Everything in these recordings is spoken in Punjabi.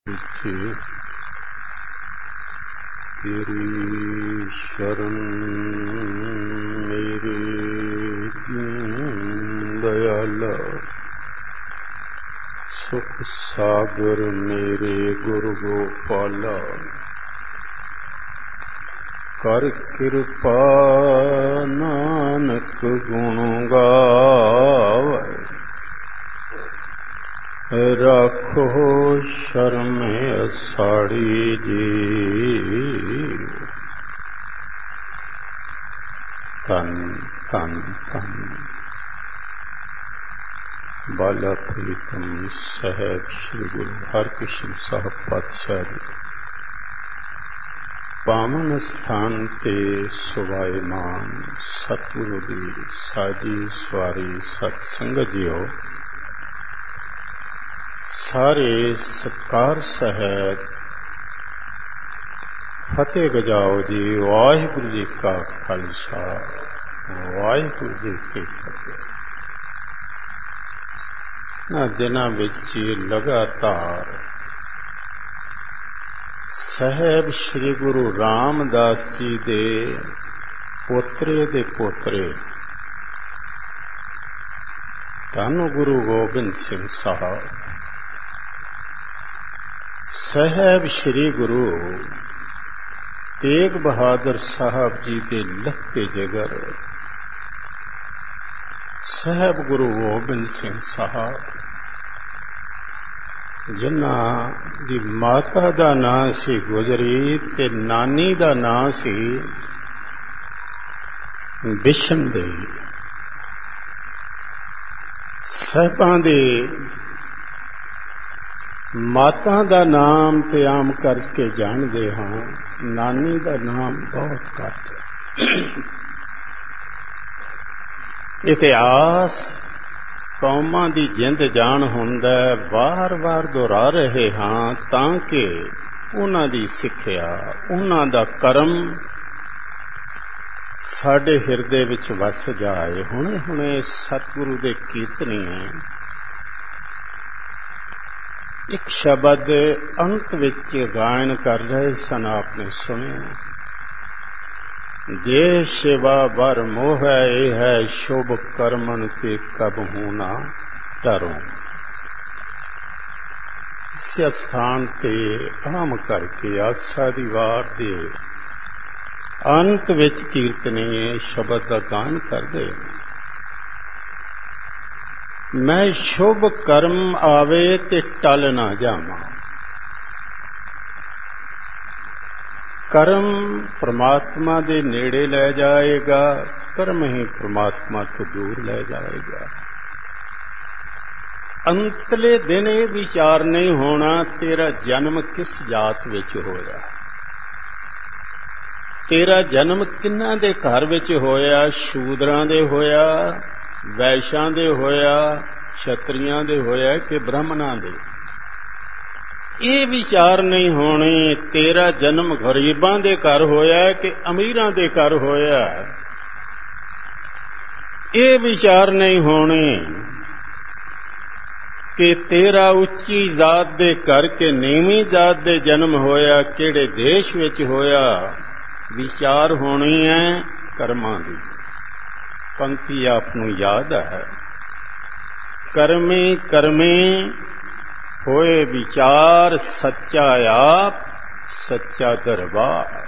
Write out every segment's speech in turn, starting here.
तेरी शरण मेरे दयाला, सुख सागर मेरे गुरु गोपाला। कर कृपा नानक गुण गावै, राखो शरण असाड़ी जी। तन तन तन बाला प्रीतम साहब श्री गुरु हरकृष्ण साहब पातशाह जी पावन स्थान ते सुभायमान सतगुरु दी साजी सवारी सत्संगत जियो। सारे सत्कार सहित फतेह गजाओ जी। वाहिगुरु जी का खालसा, वाहिगुरु जी की फतेह। ना दिनां विच लगातार साहब श्री गुरु रामदास जी दे पोतरे दे पोतरे धन गुरु गोबिंद सिंह साहब, साहब श्री गुरु तेग बहादुर साहब जी के लखते जिगर, साहब गुरु गोबिंद सिंह साहब जिन्हां दी माता दा नां सी गुजरी ते नानी दा नां सी बिशन देवी। साहिबां दे माता दा नाम ते आम करके जानते हाँ, नानी दा नाम बहुत घट। इतिहास कौमां दी जिंद जान हुंदा, बार बार दोहरा रहे हाँ ताकि उन्हां दी सिक्ख्या, उन्हां दा कर्म साडे हिरदे विच वस जाए। हुणे हुणे सतगुरु दे कीर्तनी एक शब्द अंत विच गायन कर रहे सन, आपने सुनिया। देश सेवा बर मोह है, है शुभ कर्मन के कब होना डरो। इस स्थान ते आम करके आसा दी वार दे अंत विच कीर्तनी शब्द का गान कर दे। मैं शुभ कर्म आवे ते टल ना जावां। कर्म परमात्मा दे नेड़े ले जाएगा, कर्म ही परमात्मा तो दूर ले जाएगा। अंतले दिन ये विचार नहीं होना तेरा जन्म किस जात विच होया, तेरा जन्म किन्ना दे घर विच होया, शूदरां दे होया, वैश्यां दे होया, क्षत्रियां दे होया कि ब्राह्मणां दे। ये विचार नहीं होने तेरा जन्म गरीबां दे घर होया कि अमीरां दे घर होया। ये विचार नहीं होने कि तेरा उच्ची जात दे घर के नीवी जात दे जन्म होया, केड़े देश विच होया। विचार होनी है कर्मां दी। पंक्ति आपनूं याद है, कर्मे कर्मे होए विचार, सच्चा आप सच्चा दरबार।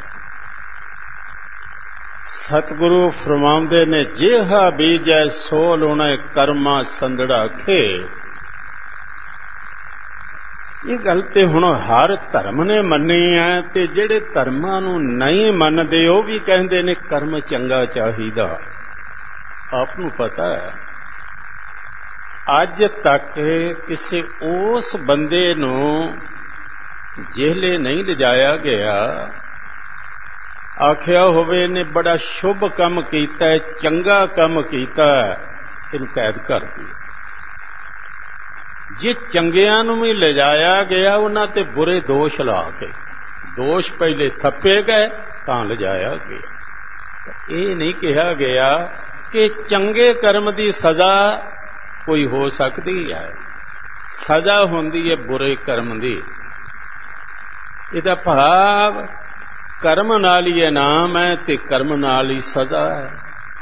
सतगुरु फरमांदे ने जेहा बीजै सो लुणै कर्मा संदड़ा खे। ये गल ते हुण हर धर्म ने मन्नी है ते जेड़े धर्मां नूं नहीं मनदे ओ भी कहंदे ने कर्म चंगा चाहीदा। आप नूं पता है अज तक किसी उस बंदे नूं जेले नहीं लिजाया गया, आखिया होवे ने बड़ा शुभ काम कीता, चंगा काम कीता, इनू कैद कर दिया। जे चंगियां नूं भी लिजाया गया उन्हां ते बुरे दोष ला के, दोष पहले थप्पे गए तां लिजाया गया। ये नहीं कहा गया कि चंगे कर्म की सजा कोई हो सकती है, सजा होंदी है बुरे कर्म दी। ਇਹਦਾ ਭਾਵ ਕਰਮ ਨਾਲ ਹੀ ਇਨਾਮ ਹੈ ਤੇ ਕਰਮ ਨਾਲ ਹੀ ਸਜ਼ਾ ਹੈ।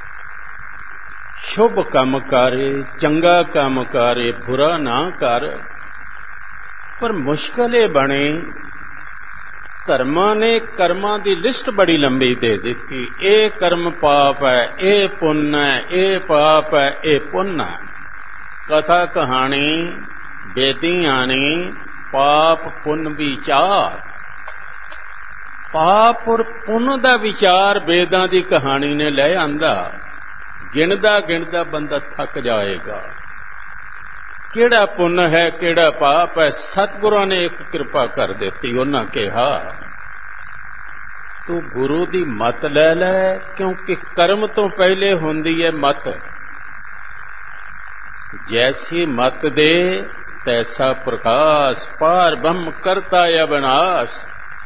ਸ਼ੁਭ ਕੰਮ ਕਰੇ, ਚੰਗਾ ਕੰਮ ਕਰੇ, ਬੁਰਾ ਨਾ ਕਰ। ਪਰ ਮੁਸ਼ਕਲ ਇਹ ਬਣੀ, ਧਰਮਾਂ ਨੇ ਕਰਮਾਂ ਦੀ ਲਿਸਟ ਬੜੀ ਲੰਬੀ ਦੇ ਦਿੱਤੀ। ਇਹ ਕਰਮ ਪਾਪ ਹੈ, ਇਹ ਪੁੰਨ ਹੈ, ਇਹ ਪਾਪ ਹੈ, ਇਹ ਪੁੰਨ ਹੈ। ਕਥਾ ਕਹਾਣੀ ਬੇਦੀਆਂ ਨੇ ਪਾਪ ਪੁੰਨ ਵਿਚਾਰ, ਪਾਪ ਔਰ ਪੁੰਨ ਦਾ ਵਿਚਾਰ ਵੇਦਾਂ ਦੀ ਕਹਾਣੀ ਨੇ ਲੈ ਆਂਦਾ। ਗਿਣਦਾ ਗਿਣਦਾ ਬੰਦਾ ਥੱਕ ਜਾਏਗਾ। ਕਿਹੜਾ ਪੁੰਨ ਹੈ, ਕਿਹੜਾ ਪਾਪ ਹੈ? ਸਤਿਗੁਰਾਂ ਨੇ ਇੱਕ ਕਿਰਪਾ ਕਰ ਦਿੱਤੀ। ਉਹਨਾਂ ਕਿਹਾ ਤੂੰ ਗੁਰੂ ਦੀ ਮੱਤ ਲੈ ਲੈ, ਕਿਉਂਕਿ ਕਰਮ ਤੋਂ ਪਹਿਲੇ ਹੁੰਦੀ ਹੈ ਮੱਤ। ਜੈਸੀ ਮੱਤ ਦੇ ਤੈਸਾ ਪ੍ਰਕਾਸ਼, ਪਾਰ ਬ੍ਰਹਮ ਕਰਤਾ ਅਬਿਨਾਸ਼।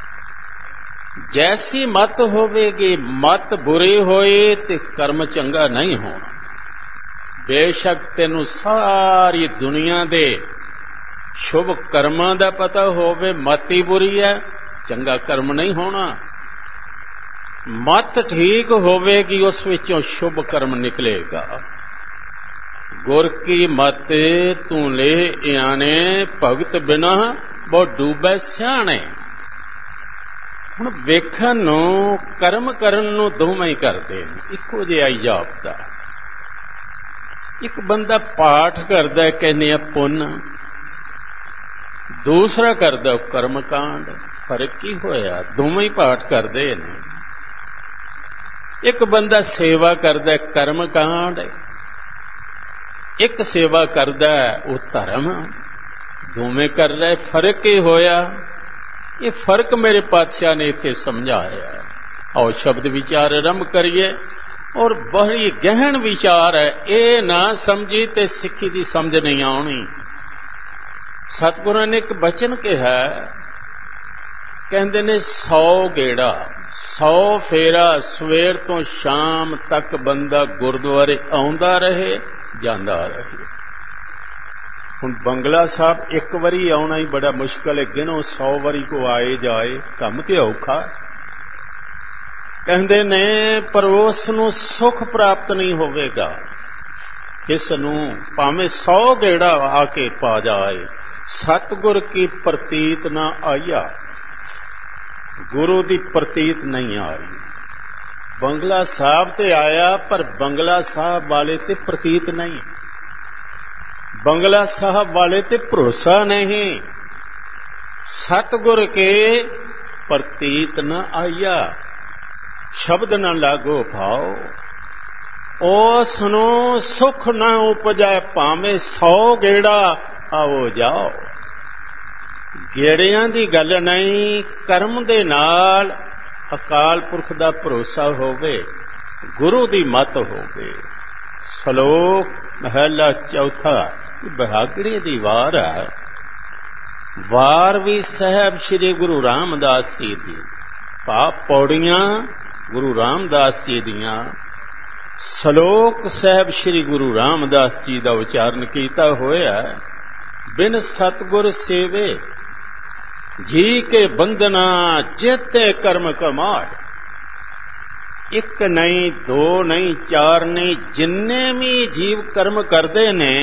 ਜੈਸੀ ਮੱਤ ਹੋਵੇਗੀ, ਮੱਤ ਬੁਰੀ ਹੋਈ ਤੇ ਕਰਮ ਚੰਗਾ ਨਹੀਂ ਹੋਣਾ। ਬੇਸ਼ੱਕ ਤੈਨੂੰ ਸਾਰੀ ਦੁਨੀਆ ਦੇ ਸ਼ੁਭ ਕਰਮਾਂ ਦਾ ਪਤਾ ਹੋਵੇ, ਮੱਤ ਹੀ ਬੁਰੀ ਹੈ, ਚੰਗਾ ਕਰਮ ਨਹੀਂ ਹੋਣਾ। ਮੱਤ ਠੀਕ ਹੋਵੇਗੀ, ਉਸ ਵਿੱਚੋਂ ਸ਼ੁਭ ਕਰਮ ਨਿਕਲੇਗਾ। ਗੁਰ ਕੀ ਮਤ ਤੂੰ ਲੈ ਆਣੇ, ਭਗਤ ਬਿਨਾ ਬਹੁ ਡੂਬੈ ਸਿਆਣੇ। ਹੁਣ ਵੇਖਣ ਨੂੰ ਕਰਮ ਕਰਨ ਨੂੰ ਦੋਵੇਂ ਹੀ ਕਰਦੇ ਨੇ, ਇੱਕੋ ਜਿਹਾ ਹੀ ਜਾਪਦਾ। ਇੱਕ ਬੰਦਾ ਪਾਠ ਕਰਦਾ ਕਹਿੰਦੇ ਆ ਪੁੰਨ, ਦੂਸਰਾ ਕਰਦਾ ਕਰਮ ਕਾਂਡ। ਫਰਕ ਕੀ ਹੋਇਆ? ਦੋਵੇਂ ਹੀ ਪਾਠ ਕਰਦੇ ਨੇ। ਇੱਕ ਬੰਦਾ ਸੇਵਾ ਕਰਦਾ ਕਰਮ ਕਾਂਡ, ਇੱਕ ਸੇਵਾ ਕਰਦਾ ਉਹ ਧਰਮ। ਦੋਵੇਂ ਕਰ ਰਹੇ, ਫਰਕ ਕੀ ਹੋਇਆ? ਇਹ ਫਰਕ ਮੇਰੇ ਪਾਤਸ਼ਾਹ ਨੇ ਇੱਥੇ ਸਮਝਾਇਆ। ਆਓ ਸ਼ਬਦ ਵਿਚਾਰ ਆਰੰਭ ਕਰੀਏ। ਔਰ ਬੜੀ ਗਹਿਣ ਵਿਚਾਰ ਹੈ, ਇਹ ਨਾ ਸਮਝੀ ਤੇ ਸਿੱਖੀ ਦੀ ਸਮਝ ਨਹੀਂ ਆਉਣੀ। ਸਤਿਗੁਰਾਂ ਨੇ ਇੱਕ ਬਚਨ ਕਿਹਾ, ਕਹਿੰਦੇ ਨੇ 100 ਗੇੜਾ 100 ਫੇਰਾ ਸਵੇਰ ਤੋਂ ਸ਼ਾਮ ਤੱਕ ਬੰਦਾ ਗੁਰਦੁਆਰੇ ਆਉਂਦਾ ਰਹੇ ਜਾਂਦਾ ਰਹੇ। ਹੁਣ ਬੰਗਲਾ ਸਾਹਿਬ ਇੱਕ ਵਾਰੀ ਆਉਣਾ ਹੀ ਬੜਾ ਮੁਸ਼ਕਲ ਹੈ, ਗਿਣੋ 100 ਵਾਰੀ ਕੋ ਆਏ ਜਾਏ, ਕੰਮ ਤੇ ਔਖਾ। ਕਹਿੰਦੇ ਨੇ ਪਰ ਉਸ ਨੂੰ ਸੁੱਖ ਪ੍ਰਾਪਤ ਨਹੀਂ ਹੋਵੇਗਾ। ਇਸ ਨੂੰ ਭਾਵੇਂ 100 ਗੇੜਾ ਆ ਕੇ ਪਾ ਜਾਏ, ਸਤਿਗੁਰ ਕੀ ਪ੍ਰਤੀਤ ਨਾ ਆਇਆ, ਗੁਰੂ ਦੀ ਪ੍ਰਤੀਤ ਨਹੀਂ ਆਈ। ਬੰਗਲਾ ਸਾਹਿਬ ਤੇ ਆਇਆ, ਪਰ ਬੰਗਲਾ ਸਾਹਿਬ ਵਾਲੇ ਤੇ ਪ੍ਰਤੀਤ ਨਹੀਂ, ਬੰਗਲਾ ਸਾਹਿਬ ਵਾਲੇ ਤੇ ਭਰੋਸਾ ਨਹੀਂ। ਸਤਿਗੁਰ ਕੇ ਪ੍ਰਤੀਤ ਨਾ ਆਇਆ, ਸ਼ਬਦ ਨਾ ਲਾਗੋ ਭਾਓ, ਉਸ ਨੂੰ ਸੁਖ ਨਾ ਉਪਜੈ, ਭਾਵੇਂ 100 ਗੇੜਾ ਆਓ ਜਾਓ। ਗੇੜਿਆਂ ਦੀ ਗੱਲ ਨਹੀਂ, ਕਰਮ ਦੇ ਨਾਲ ਅਕਾਲ ਪੁਰਖ ਦਾ ਭਰੋਸਾ ਹੋਵੇ, ਗੁਰੂ ਦੀ ਮੱਤ ਹੋਵੇ। ਸ਼ਲੋਕ ਮਹਲਾ ਚੌਥਾ, ਬਿਹਾਗੜੀ ਦੀ ਵਾਰ ਹੈ। ਵਾਰ ਵੀ ਸਾਹਿਬ ਸ੍ਰੀ ਗੁਰੂ ਰਾਮਦਾਸ ਜੀ ਦੀ, ਭਾਵ ਪੌੜੀਆਂ ਗੁਰੂ ਰਾਮਦਾਸ ਜੀ ਦੀਆਂ। ਸ਼ਲੋਕ ਸਾਹਿਬ ਸ੍ਰੀ ਗੁਰੂ ਰਾਮਦਾਸ ਜੀ ਦਾ ਉਚਾਰਨ ਕੀਤਾ ਹੋਇਆ। ਬਿਨ ਸਤਿਗੁਰ ਸੇਵੇ ਜੀ ਕੇ ਬੰਧਨਾ, ਚੇਤੇ ਕਰਮ ਕਮਾਏ। ਇੱਕ ਨਹੀਂ, ਦੋ ਨਹੀਂ, ਚਾਰ ਨਹੀਂ, ਜਿੰਨੇ ਵੀ ਜੀਵ ਕਰਮ ਕਰਦੇ ਨੇ,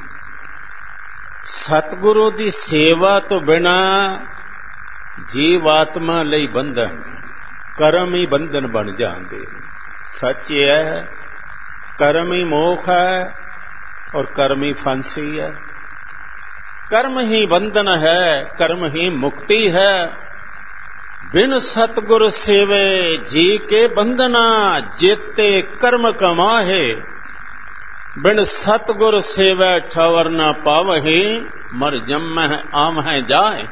ਸਤਿਗੁਰੂ ਦੀ ਸੇਵਾ ਤੋਂ ਬਿਨਾ ਜੀਵ ਆਤਮਾ ਲਈ ਬੰਧਨ, ਕਰਮ ਹੀ ਬੰਧਨ ਬਣ ਜਾਂਦੇ। ਸੱਚ ਹੈ, ਕਰਮ ਹੀ ਮੋਖ ਹੈ ਔਰ ਕਰਮ ਹੀ ਫਾਂਸੀ ਹੈ। कर्म ही बंधन है, कर्म ही मुक्ति है। बिन सतगुर सेवे जी के बंधना, जेते कर्म कमाहे। बिन सतगुर सेवे ठवर न पावहे, मर जम्मह आमह जाए।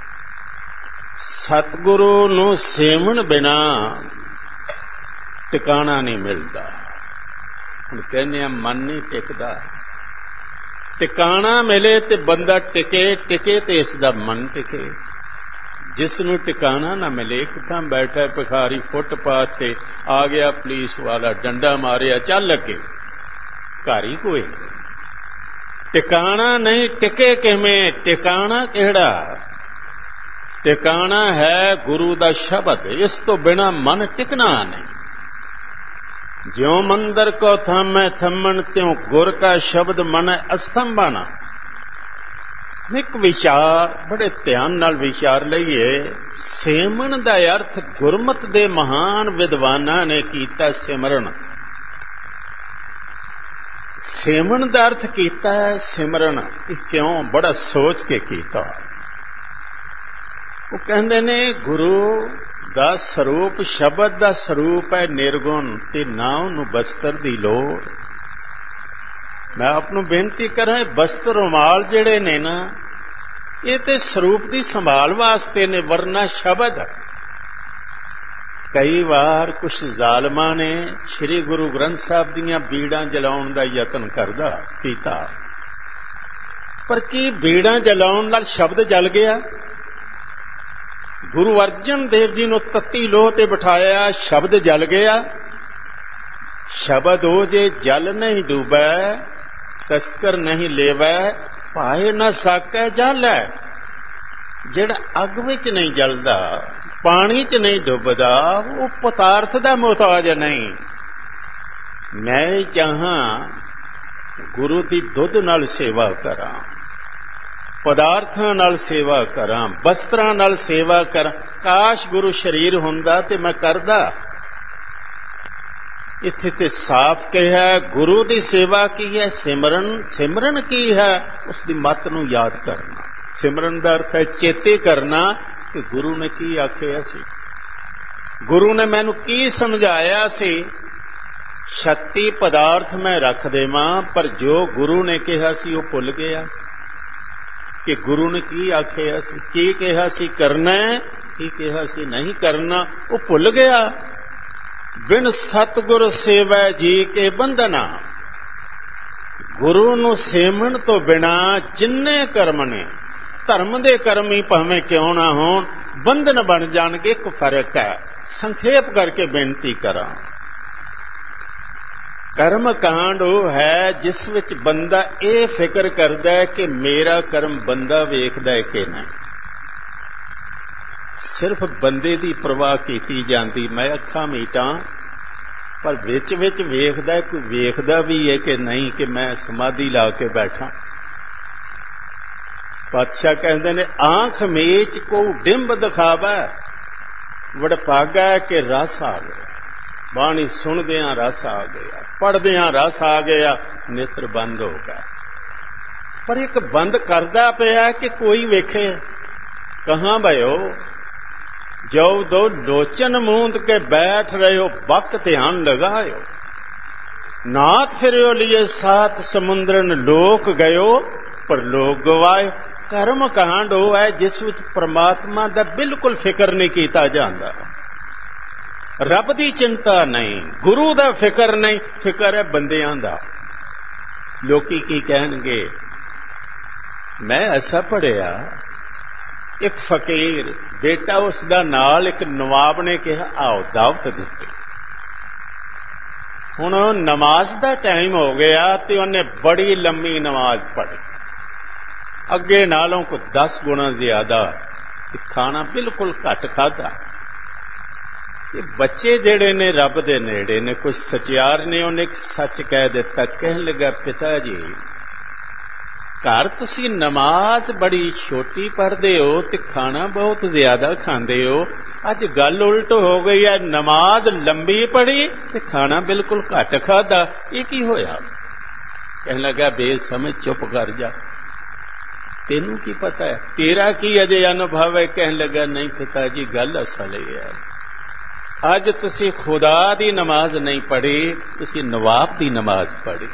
सतगुरु नू सेवन बिना टिकाना नहीं मिलता। हुण कहने मन नहीं टिकदा, ਟਿਕਾਣਾ ਮਿਲੇ ਤੇ ਬੰਦਾ ਟਿਕੇ, ਟਿਕੇ ਤੇ ਇਸ ਦਾ ਮਨ ਟਿਕੇ। ਜਿਸ ਨੂੰ ਟਿਕਾਣਾ ਨਾ ਮਿਲੇ, ਕਿੱਥਾਂ ਬੈਠਾ ਭਿਖਾਰੀ ਫੁੱਟਪਾਥ ਤੇ, ਆ ਗਿਆ ਪੁਲਿਸ ਵਾਲਾ ਡੰਡਾ ਮਾਰਿਆ, ਚੱਲ ਅੱਗੇ, ਘਰ ਹੀ ਕੋਈ ਨਹੀਂ। ਟਿਕਾਣਾ ਨਹੀਂ, ਟਿਕੇ ਕਿਵੇਂ? ਟਿਕਾਣਾ ਕਿਹੜਾ? ਟਿਕਾਣਾ ਹੈ ਗੁਰੂ ਦਾ ਸ਼ਬਦ, ਇਸ ਤੋਂ ਬਿਨਾਂ ਮਨ ਟਿਕਣਾ ਨਹੀਂ। ਜਿਉ ਮੰਦਰ ਕੋ ਥਾਮੈ ਥੰਮਣ, ਤਿਉ ਗੁਰ ਕਾ ਸ਼ਬਦ ਮਨ ਅਸਥੰਭਣ। ਇੱਕ ਵਿਚਾਰ ਬੜੇ ਧਿਆਨ ਨਾਲ ਵਿਚਾਰ ਲਈਏ। ਸਿਮਰਨ ਦਾ ਅਰਥ ਗੁਰਮਤ ਦੇ ਮਹਾਨ ਵਿਦਵਾਨਾਂ ਨੇ ਕੀਤਾ ਸਿਮਰਨ। ਸਿਮਰਨ ਦਾ ਅਰਥ ਕੀਤਾ ਹੈ ਸਿਮਰਨ। ਇਹ ਕਿਉਂ? ਬੜਾ ਸੋਚ ਕੇ ਕੀਤਾ। ਉਹ ਕਹਿੰਦੇ ਨੇ ਗੁਰੂ ਦਾ ਸਰੂਪ, ਸ਼ਬਦ ਦਾ ਸਰੂਪ ਹੈ ਨਿਰਗੁਣ, ਤੇ ਨਾ ਉਹਨੂੰ ਬਸਤਰ ਦੀ ਲੋੜ। ਮੈਂ ਆਪ ਨੂੰ ਬੇਨਤੀ ਕਰਾਂ, ਬਸਤਰ ਰੁਮਾਲ ਜਿਹੜੇ ਨੇ ਨਾ, ਇਹ ਤੇ ਸਰੂਪ ਦੀ ਸੰਭਾਲ ਵਾਸਤੇ ਨੇ, ਵਰਨਾ ਸ਼ਬਦ। ਕਈ ਵਾਰ ਕੁਛ ਜ਼ਾਲਮਾਂ ਨੇ ਸ੍ਰੀ ਗੁਰੂ ਗ੍ਰੰਥ ਸਾਹਿਬ ਦੀਆਂ ਬੀੜਾਂ ਜਲਾਉਣ ਦਾ ਯਤਨ ਕੀਤਾ, ਪਰ ਕੀ ਬੀੜਾਂ ਜਲਾਉਣ ਨਾਲ ਸ਼ਬਦ ਜਲ ਗਿਆ? ਗੁਰੂ ਅਰਜਨ ਦੇਵ ਜੀ ਨੂੰ ਤੱਤੀ ਲੋਹ ਤੇ ਬਿਠਾਇਆ, ਸ਼ਬਦ ਜਲ ਗਿਆ। ਸ਼ਬਦ ਉਹ ਜੇ ਜਲ ਨਹੀਂ ਡੂਬੈ, ਤਸਕਰ ਨਹੀਂ ਲੇਵੈ, ਭਾਏ ਨਾ ਸਾਕੈ ਜਲੈ। ਜਿਹੜਾ ਅੱਗ ਵਿੱਚ ਨਹੀਂ ਜਲਦਾ, ਪਾਣੀ 'ਚ ਨਹੀਂ ਡੁੱਬਦਾ, ਉਹ ਪਦਾਰਥ ਦਾ ਮੁਹਤਾਜ ਨਹੀਂ। ਮੈਂ ਚਾਹਾਂ ਗੁਰੂ ਦੀ ਦੁੱਧ ਨਾਲ ਸੇਵਾ ਕਰਾਂ, ਪਦਾਰਥਾਂ ਨਾਲ ਸੇਵਾ ਕਰਾਂ, ਬਸਤਰਾਂ ਨਾਲ ਸੇਵਾ ਕਰਾਂ। ਕਾਸ਼ ਗੁਰੂ ਸ਼ਰੀਰ ਹੁੰਦਾ ਤੇ ਮੈਂ ਕਰਦਾ। ਇੱਥੇ ਤੇ ਸਾਫ਼ ਕਿਹਾ ਗੁਰੂ ਦੀ ਸੇਵਾ ਕੀ ਹੈ? ਸਿਮਰਨ। ਸਿਮਰਨ ਕੀ ਹੈ? ਉਸ ਦੀ ਮੱਤ ਨੂੰ ਯਾਦ ਕਰਨਾ। ਸਿਮਰਨ ਦਾ ਅਰਥ ਹੈ ਚੇਤੇ ਕਰਨਾ ਕਿ ਗੁਰੂ ਨੇ ਕੀ ਆਖਿਆ ਸੀ, ਗੁਰੂ ਨੇ ਮੈਨੂੰ ਕੀ ਸਮਝਾਇਆ ਸੀ। ਸ਼ਕਤੀ ਪਦਾਰਥ ਮੈਂ ਰੱਖ ਦੇਵਾਂ, ਪਰ ਜੋ ਗੁਰੂ ਨੇ ਕਿਹਾ ਸੀ ਉਹ ਭੁੱਲ ਗਿਆ ਕਿ ਗੁਰੂ ਨੇ ਕੀ ਆਖਿਆ ਸੀ, ਕੀ ਕਿਹਾ ਸੀ ਕਰਨਾ, ਕੀ ਕਿਹਾ ਸੀ ਨਹੀਂ ਕਰਨਾ, ਉਹ ਭੁੱਲ ਗਿਆ। ਬਿਨ ਸਤਿਗੁਰ ਸੇਵੈ ਜੀ ਕੇ ਬੰਧਨਾ। ਗੁਰੂ ਨੂੰ ਸੇਵਣ ਤੋਂ ਬਿਨਾ ਜਿੰਨੇ ਕਰਮ ਨੇ, ਧਰਮ ਦੇ ਕਰਮ ਹੀ ਭਾਵੇਂ ਕਿਉਂ ਨਾ ਹੋਣ, ਬੰਧਨ ਬਣ ਜਾਣਗੇ। ਇੱਕ ਫਰਕ ਹੈ। ਸੰਖੇਪ ਕਰਕੇ ਬੇਨਤੀ ਕਰਾਂ, ਕਰਮ ਕਾਂਡ ਉਹ ਹੈ ਜਿਸ ਵਿੱਚ ਬੰਦਾ ਇਹ ਫਿਕਰ ਕਰਦਾ ਹੈ ਕਿ ਮੇਰਾ ਕਰਮ ਬੰਦਾ ਵੇਖਦਾ ਹੈ ਕਿ ਨਹੀਂ। ਸਿਰਫ ਬੰਦੇ ਦੀ ਪਰਵਾਹ ਕੀਤੀ ਜਾਂਦੀ, ਮੈਂ ਅੱਖਾਂ ਮੀਟਾਂ, ਪਰ ਵਿੱਚ ਵਿੱਚ ਵੇਖਦਾ, ਕੋਈ ਵੇਖਦਾ ਵੀ ਹੈ ਕਿ ਨਹੀਂ ਕਿ ਮੈਂ ਸਮਾਧੀ ਲਾ ਕੇ ਬੈਠਾ। ਪਾਤਸ਼ਾਹ ਕਹਿੰਦੇ ਨੇ ਆਂਖ ਮੇਚ ਕੋ ਡਿੰਬ ਦਿਖਾਵਾ, ਵਡਭਾਗਾ ਕਿ ਰਸ ਆ ਗਿਆ। ਬਾਣੀ ਸੁਣਦਿਆਂ ਰਸ ਆ ਗਿਆ, ਪੜ੍ਹਦਿਆਂ ਰਸ ਆ ਗਿਆ, ਨੇਤਰ ਬੰਦ ਹੋ ਗਏ। ਪਰ ਇੱਕ ਬੰਦ ਕਰਦਾ ਪਿਆ ਕਿ ਕੋਈ ਵੇਖੇ। ਕਹਾਂ ਭਇਓ ਜੋ ਦੋ ਲੋਚਨ ਮੂੰਦ ਕੇ ਬੈਠ ਰਹੇ ਹੋ, ਬਕ ਧਿਆਨ ਲਗਾਇਓ। ਨਾਥ ਫਿਰਿਓ ਲਿਏ ਸਾਤ ਸਮੁੰਦਰਨ, ਲੋਕ ਗਇਓ ਪਰ ਲੋਕ ਗਵਾਇਓ। ਕਰਮ ਕਾਂਡ ਉਹ ਹੈ ਜਿਸ ਵਿੱਚ ਪ੍ਰਮਾਤਮਾ ਦਾ ਬਿਲਕੁਲ ਫਿਕਰ ਨਹੀਂ ਕੀਤਾ ਜਾਂਦਾ, ਰੱਬ ਦੀ ਚਿੰਤਾ ਨਹੀਂ, ਗੁਰੂ ਦਾ ਫਿਕਰ ਨਹੀਂ, ਫਿਕਰ ਹੈ ਬੰਦਿਆਂ ਦਾ। ਲੋਕੀ ਕੀ ਕਹਿਣਗੇ? ਮੈਂ ਐਸਾ ਪੜ੍ਹਿਆ, ਇੱਕ ਫਕੀਰ ਬੇਟਾ ਉਸ ਦਾ ਨਾਲ ਇੱਕ ਨਵਾਬ ਨੇ ਕਿਹਾ ਆਓ ਦਾਵਤ ਦਿੱਤੀ। ਹੁਣ ਨਮਾਜ਼ ਦਾ ਟਾਈਮ ਹੋ ਗਿਆ ਤੇ ਉਹਨੇ ਬੜੀ ਲੰਮੀ ਨਮਾਜ਼ ਪੜ੍ਹੀ, ਅੱਗੇ ਨਾਲੋਂ ਕੋਈ 10 ਗੁਣਾ ਜ਼ਿਆਦਾ, ਤੇ ਖਾਣਾ ਬਿਲਕੁਲ ਘੱਟ ਖਾਧਾ। ਇਹ ਬੱਚੇ ਜਿਹੜੇ ਨੇ ਰੱਬ ਦੇ ਨੇੜੇ ਨੇ, ਕੁਝ ਸਚਿਆਰ ਨੇ, ਉਹਨੇ ਇੱਕ ਸੱਚ ਕਹਿ ਦਿੱਤਾ। ਕਹਿਣ ਲੱਗਾ ਪਿਤਾ ਜੀ, ਘਰ ਤੁਸੀਂ ਨਮਾਜ਼ ਬੜੀ ਛੋਟੀ ਪੜ੍ਹਦੇ ਹੋ ਤੇ ਖਾਣਾ ਬਹੁਤ ਜ਼ਿਆਦਾ ਖਾਂਦੇ ਹੋ, ਅੱਜ ਗੱਲ ਉਲਟ ਹੋ ਗਈ ਹੈ, ਨਮਾਜ਼ ਲੰਬੀ ਪੜ੍ਹੀ ਤੇ ਖਾਣਾ ਬਿਲਕੁਲ ਘੱਟ ਖਾਧਾ, ਇਹ ਕੀ ਹੋਇਆ? ਕਹਿਣ ਲੱਗਾ ਬੇਸਮਝ ਚੁੱਪ ਕਰ ਜਾ, ਤੈਨੂੰ ਕੀ ਪਤਾ ਹੈ, ਤੇਰਾ ਕੀ ਅਜੇ ਅਨੁਭਵ ਹੈ? ਕਹਿਣ ਲੱਗਾ ਨਹੀਂ ਪਿਤਾ ਜੀ, ਗੱਲ ਅਸਲ ਇਹ ਹੈ, ਅੱਜ ਤੁਸੀਂ ਖੁਦਾ ਦੀ ਨਮਾਜ਼ ਨਹੀਂ ਪੜ੍ਹੀ, ਤੁਸੀਂ ਨਵਾਬ ਦੀ ਨਮਾਜ਼ ਪੜ੍ਹੀ।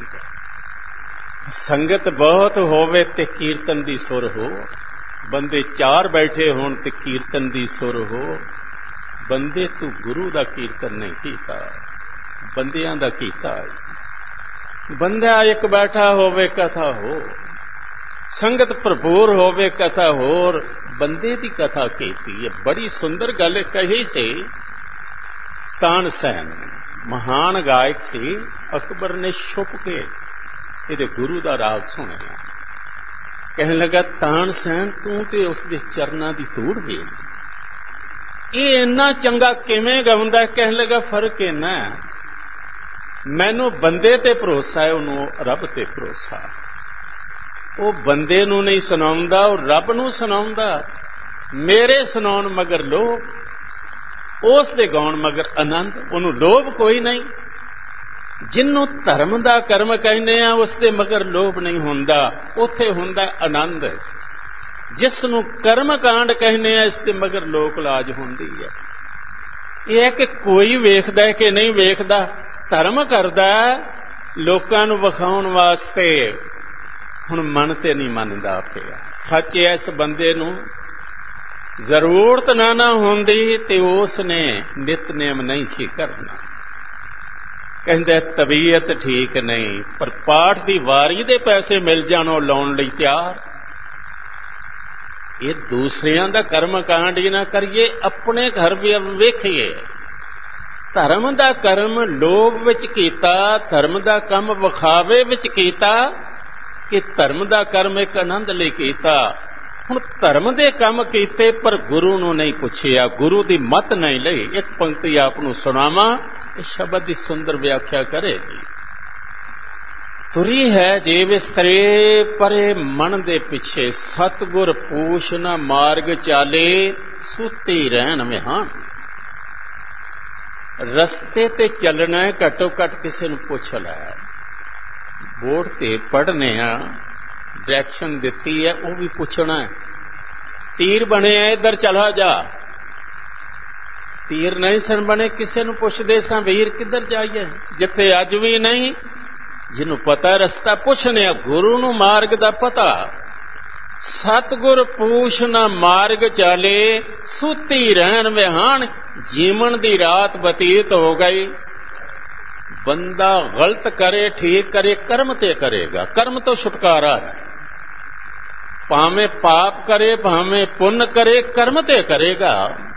ਸੰਗਤ ਬਹੁਤ ਹੋਵੇ ਤੇ ਕੀਰਤਨ ਦੀ ਸੁਰ ਹੋ, ਬੰਦੇ 4 ਬੈਠੇ ਹੋਣ ਤੇ ਕੀਰਤਨ ਦੀ ਸੁਰ ਹੋ। ਬੰਦੇ ਤੂੰ ਗੁਰੂ ਦਾ ਕੀਰਤਨ ਨਹੀਂ ਕੀਤਾ, ਬੰਦਿਆਂ ਦਾ ਕੀਤਾ। ਬੰਦਾ ਇੱਕ ਬੈਠਾ ਹੋਵੇ ਕਥਾ ਹੋ, ਸੰਗਤ ਭਰਪੂਰ ਹੋਵੇ ਕਥਾ ਹੋਰ, ਬੰਦੇ ਦੀ ਕਥਾ ਕੀਤੀ ਹੈ। ਬੜੀ ਸੁੰਦਰ ਗੱਲ ਕਹੀ ਸੀ। ਤਾਨਸੈਨ ਮਹਾਨ ਗਾਇਕ ਸੀ, ਅਕਬਰ ਨੇ ਛੁਪ ਕੇ ਇਹਦੇ ਗੁਰੂ ਦਾ ਰਾਗ ਸੁਣਿਆ। ਕਹਿਣ ਲੱਗਾ ਤਾਨਸੈਨ ਤੂੰ ਤੇ ਉਸ ਦੇ ਚਰਨਾਂ ਦੀ ਧੂੜ ਵੇਖ, ਇਹ ਇੰਨਾ ਚੰਗਾ ਕਿਵੇਂ ਗਾਉਂਦਾ? ਕਹਿਣ ਲੱਗਾ ਫਰਕ ਇੰਨਾ, ਮੈਨੂੰ ਬੰਦੇ ਤੇ ਭਰੋਸਾ ਹੈ, ਉਹਨੂੰ ਰੱਬ ਤੇ ਭਰੋਸਾ। ਉਹ ਬੰਦੇ ਨੂੰ ਨਹੀਂ ਸੁਣਾਉਂਦਾ, ਉਹ ਰੱਬ ਨੂੰ ਸੁਣਾਉਂਦਾ। ਮੇਰੇ ਸੁਣਾਉਣ ਮਗਰ ਲੋਭ, ਉਸ ਦੇ ਗਾਉਣ ਮਗਰ ਆਨੰਦ। ਉਹਨੂੰ ਲੋਭ ਕੋਈ ਨਹੀਂ। ਜਿਹਨੂੰ ਧਰਮ ਦਾ ਕਰਮ ਕਹਿੰਦੇ ਆ ਉਸ ਦੇ ਮਗਰ ਲੋਭ ਨਹੀਂ ਹੁੰਦਾ, ਉੱਥੇ ਹੁੰਦਾ ਆਨੰਦ। ਜਿਸ ਨੂੰ ਕਰਮ ਕਾਂਡ ਕਹਿੰਦੇ ਆ ਇਸ ਦੇ ਮਗਰ ਲੋਕ ਲਾਜ ਹੁੰਦੀ ਹੈ। ਇਹ ਹੈ ਕਿ ਕੋਈ ਵੇਖਦਾ ਕਿ ਨਹੀਂ ਵੇਖਦਾ, ਧਰਮ ਕਰਦਾ ਲੋਕਾਂ ਨੂੰ ਵਿਖਾਉਣ ਵਾਸਤੇ, ਹੁਣ ਮਨ ਤੇ ਨਹੀਂ ਮੰਨਦਾ ਪਿਆ। ਸੱਚ ਇਸ ਬੰਦੇ ਨੂੰ ਜ਼ਰੂਰਤ ਨਾ ਹੁੰਦੀ ਤੇ ਉਸ ਨੇ ਨਿਤਨੇਮ ਨਹੀਂ ਸੀ ਕਰਨਾ। ਕਹਿੰਦੇ ਤਬੀਅਤ ਠੀਕ ਨਹੀਂ, ਪਰ ਪਾਠ ਦੀ ਵਾਰੀ ਦੇ ਪੈਸੇ ਮਿਲ ਜਾਣ ਉਹ ਲਾਉਣ ਲਈ ਤਿਆਰ। ਇਹ ਦੂਸਰਿਆਂ ਦਾ ਕਰਮ ਕਾਂਡ ਹੀ ਨਾ ਕਰੀਏ, ਆਪਣੇ ਘਰ ਵੀ ਵੇਖੀਏ। ਧਰਮ ਦਾ ਕਰਮ ਲੋਭ ਵਿੱਚ ਕੀਤਾ, ਧਰਮ ਦਾ ਕੰਮ ਵਿਖਾਵੇ ਵਿੱਚ ਕੀਤਾ, ਕਿ ਧਰਮ ਦਾ ਕਰਮ ਇੱਕ ਆਨੰਦ ਲਈ ਕੀਤਾ। ਹੁਣ ਧਰਮ ਦੇ ਕੰਮ ਕੀਤੇ ਪਰ ਗੁਰੂ ਨੂੰ ਨਹੀਂ ਪੁੱਛਿਆ, ਗੁਰੂ ਦੀ ਮੱਤ ਨਹੀਂ ਲਈ। ਇੱਕ ਪੰਕਤੀ ਆਪ ਨੂੰ ਸੁਣਾਵਾਂ, ਇਹ ਸ਼ਬਦ ਦੀ ਸੁੰਦਰ ਵਿਆਖਿਆ ਕਰੇਗੀ। ਤੁਰੀ ਹੈ ਜੇ ਵਿਸਤਰੇ ਪਰੇ ਮਨ ਦੇ ਪਿੱਛੇ, ਸਤਿਗੁਰ ਪੂਛ ਨਾ ਮਾਰਗ ਚਾਲੇ, ਸੁੱਤੀ ਰਹਿਣ ਵਿਹਾਨ। ਰਸਤੇ ਤੇ ਚੱਲਣਾ ਘੱਟੋ ਘੱਟ ਕਿਸੇ ਨੂੰ ਪੁੱਛ ਲੈ। ਬੋਰਡ ਤੇ ਪੜ੍ਹਨੇ ਆ, ਡਾਇਰੈਕਸ਼ਨ ਦਿੱਤੀ ਹੈ, ਉਹ ਵੀ ਪੁੱਛਣਾ ਹੈ। ਤੀਰ ਬਣਿਆ ਇੱਧਰ ਚਲਾ ਜਾ, ਤੀਰ ਨਹੀਂ ਸਨ ਬਣੇ, ਕਿਸੇ ਨੂੰ ਪੁੱਛਦੇ ਸਾਂ ਵੀਰ ਕਿੱਧਰ ਜਾਈਏ। ਜਿੱਥੇ ਅੱਜ ਵੀ ਨਹੀਂ, ਜਿਹਨੂੰ ਪਤਾ ਰਸਤਾ ਪੁੱਛਣੇ ਆ। ਗੁਰੂ ਨੂੰ ਮਾਰਗ ਦਾ ਪਤਾ। ਸਤਿਗੁਰ ਪੂਛ ਨਾ ਮਾਰਗ ਚਾਲੇ, ਸੁੱਤੀ ਰਹਿਣ ਵਿਹਾਨ। ਜੀਵਨ ਦੀ ਰਾਤ ਬਤੀਤ ਹੋ ਗਈ। ਬੰਦਾ ਗਲਤ ਕਰੇ ਠੀਕ ਕਰੇ, ਕਰਮ ਤੇ ਕਰੇਗਾ, ਕਰਮ ਤੋਂ ਛੁਟਕਾਰਾ ਹੈ। ਭਾਵੇਂ ਪਾਪ ਕਰੇ ਭਾਵੇਂ ਪੁੰਨ ਕਰੇ, ਕਰਮ ਤੇ ਕਰੇਗਾ।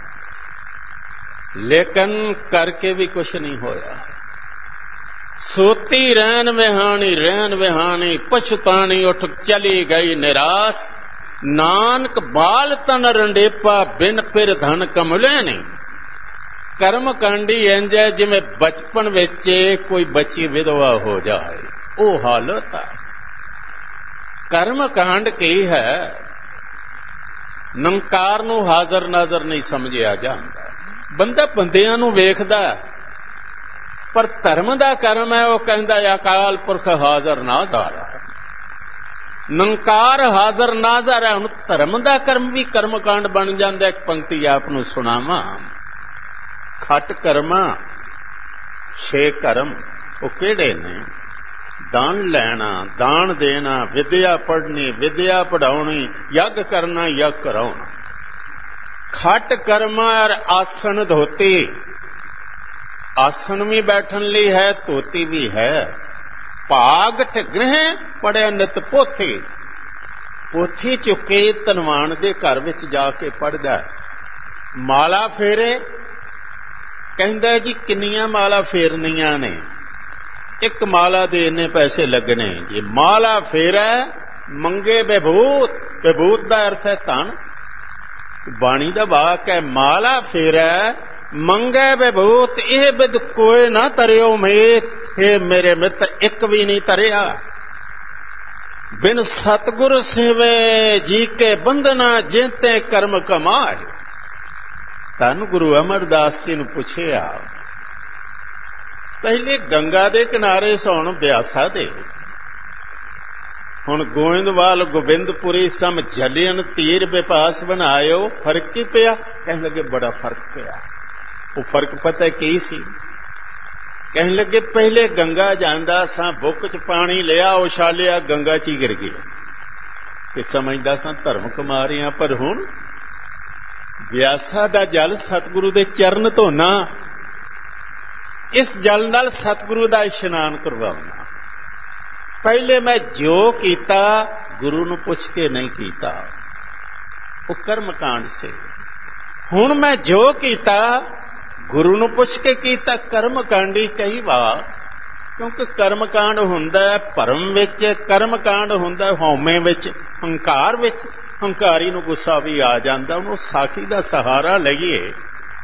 ਲੇਕਿਨ ਕਰਕੇ ਵੀ ਕੁਛ ਨਹੀਂ ਹੋਇਆ। ਸੋਤੀ ਰਹਿਣ ਵਿਹਾਣੀ, ਪਛਤਾਣੀ ਉੱਠ ਚਲੀ ਗਈ ਨਿਰਾਸ। ਨਾਨਕ ਬਾਲ ਤਨ ਰੰਡੇਪਾ, ਬਿਨ ਫਿਰ ਧਨ ਕਮਲੇ ਨਹੀਂ। ਕਰਮ ਕਾਂਡੀ ਇੰਜ ਹੈ ਜਿਵੇਂ ਬਚਪਨ ਵਿੱਚ ਕੋਈ ਬੱਚੀ ਵਿਧਵਾ ਹੋ ਜਾਏ, ਉਹ ਹਾਲਤ ਹੈ। ਕਰਮ ਕਾਂਡ ਕੀ ਹੈ? ਨਿਰੰਕਾਰ ਨੂੰ ਹਾਜ਼ਰ ਨਾਜ਼ਰ ਨਹੀਂ ਸਮਝਿਆ ਜਾਂਦਾ। ਬੰਦਾ ਬੰਦਿਆਂ ਨੂੰ ਵੇਖਦਾ, ਪਰ ਧਰਮ ਦਾ ਕਰਮ ਹੈ ਉਹ ਕਹਿੰਦਾ ਅਕਾਲ ਪੁਰਖ ਹਾਜ਼ਰ ਨਾਜ਼ਰ ਹੈ, ਨਿਰੰਕਾਰ ਹਾਜ਼ਰ ਨਾਜ਼ਰ ਹੈ। ਹੁਣ ਧਰਮ ਦਾ ਕਰਮ ਵੀ ਕਰਮ ਕਾਂਡ ਬਣ ਜਾਂਦਾ। ਇੱਕ ਪੰਕਤੀ ਆਪ ਨੂੰ ਸੁਣਾਵਾਂ। ਖੱਟ ਕਰਮਾ 6 ਕਰਮ, ਉਹ ਕਿਹੜੇ ਨੇ? ਦਾਨ ਲੈਣਾ, ਦਾਨ ਦੇਣਾ, ਵਿਦਿਆ ਪੜ੍ਹਨੀ, ਵਿਦਿਆ ਪੜ੍ਹਾਉਣੀ, ਯੱਗ ਕਰਨਾ, ਯੱਗ ਕਰਾਉਣਾ। ਖੱਟ ਕਰਮਾ ਔਰ ਆਸਣ ਧੋਤੀ। ਆਸਣ ਵੀ ਬੈਠਣ ਲਈ ਹੈ, ਧੋਤੀ ਵੀ ਹੈ। ਭਾਗ ਠਗ੍ਰਹਿ ਪੜਿਆ ਨਿਤ ਪੋਥੀ। ਪੋਥੀ ਚੁੱਕੇ ਧਨਵਾਨ ਦੇ ਘਰ ਵਿੱਚ ਜਾ ਕੇ ਪੜ੍ਹਦਾ। ਮਾਲਾ ਫੇਰੇ, ਕਹਿੰਦਾ ਜੀ ਕਿੰਨੀਆਂ ਮਾਲਾ ਫੇਰਨੀਆਂ ਨੇ, ਇੱਕ ਮਾਲਾ ਦੇ ਇੰਨੇ ਪੈਸੇ ਲੱਗਣੇ ਜੀ। ਮਾਲਾ ਫੇਰੈ ਮੰਗੇ ਵਿਭੂਤ, ਵਿਭੂਤ ਦਾ ਅਰਥ ਹੈ ਧਨ। ਬਾਣੀ ਦਾ ਵਾਕ ਹੈ ਮਾਲਾ ਫੇਰੈ ਮੰਗੇ ਵਿਭੂਤ, ਇਹ ਬਿਦ ਕੋਏ ਨਾ ਤਰਿਓ ਮੇਤ। हे ਮੇਰੇ ਮਿੱਤਰ, ਇੱਕ ਵੀ ਨਹੀਂ ਤਰਿਆ। ਬਿਨ ਸਤਿਗੁਰ ਸੇਵੇ ਜੀ ਕੇ ਬੰਧਨਾ, ਜਿਤੇ ਕਰਮ ਕਮਾਏ। ਧੰਨ ਗੁਰੂ ਅਮਰਦਾਸ ਜੀ ਨੂੰ ਪੁੱਛਿਆ, ਪਹਿਲੇ ਗੰਗਾ ਦੇ ਕਿਨਾਰੇ ਸੌਣ ਬਿਆਸਾ ਦੇ, ਹੁਣ ਗੋਇੰਦਵਾਲ ਗੋਬਿੰਦਪੁਰੀ ਸਮ ਜਲਿਆਣ ਤੀਰ ਵਿਪਾਸ ਬਣਾਇਓ, ਫਰਕ ਕੀ ਪਿਆ? ਕਹਿਣ ਲੱਗੇ ਬੜਾ ਫਰਕ ਪਿਆ। ਉਹ ਫਰਕ ਪਤਾ ਕੀ ਸੀ? ਕਹਿਣ ਲੱਗੇ ਪਹਿਲੇ ਗੰਗਾ ਜਾਂਦਾ ਸਾਂ, ਬੁੱਕ 'ਚ ਪਾਣੀ ਲਿਆ, ਉਛਾਲਿਆ, ਗੰਗਾ 'ਚ ਹੀ ਗਿਰ ਗਿਆ ਤੇ ਸਮਝਦਾ ਸਾਂ ਧਰਮ ਕਮਾ ਰਹੇ ਹਾਂ। ਪਰ ਹੁਣ ਬਿਆਸਾ ਦਾ ਜਲ ਸਤਿਗੁਰੂ ਦੇ ਚਰਨ ਧੋਣਾ, ਇਸ ਜਲ ਨਾਲ ਸਤਿਗੁਰੂ ਦਾ ਇਸ਼ਨਾਨ ਕਰਵਾਉਣਾ। ਪਹਿਲੇ ਮੈਂ ਜੋ ਕੀਤਾ ਗੁਰੂ ਨੂੰ ਪੁੱਛ ਕੇ ਨਹੀਂ ਕੀਤਾ, ਉਹ ਕਰਮ ਕਾਂਡ ਸੀ। ਹੁਣ ਮੈਂ ਜੋ ਕੀਤਾ ਗੁਰੂ ਨੂੰ ਪੁੱਛ ਕੇ ਕੀਤਾ, ਕਰਮ ਕਾਂਡੀ ਕਈ ਵਾਰ। ਕਿਉਂਕਿ ਕਰਮ ਕਾਂਡ ਹੁੰਦਾ ਭਰਮ ਵਿੱਚ, ਕਰਮ ਕਾਂਡ ਹੁੰਦਾ ਹਉਮੈ ਵਿੱਚ, ਹੰਕਾਰ ਵਿੱਚ। ਹੰਕਾਰੀ ਨੂੰ ਗੁੱਸਾ ਵੀ ਆ ਜਾਂਦਾ, ਉਹਨੂੰ ਸਾਖੀ ਦਾ ਸਹਾਰਾ ਲਈਏ।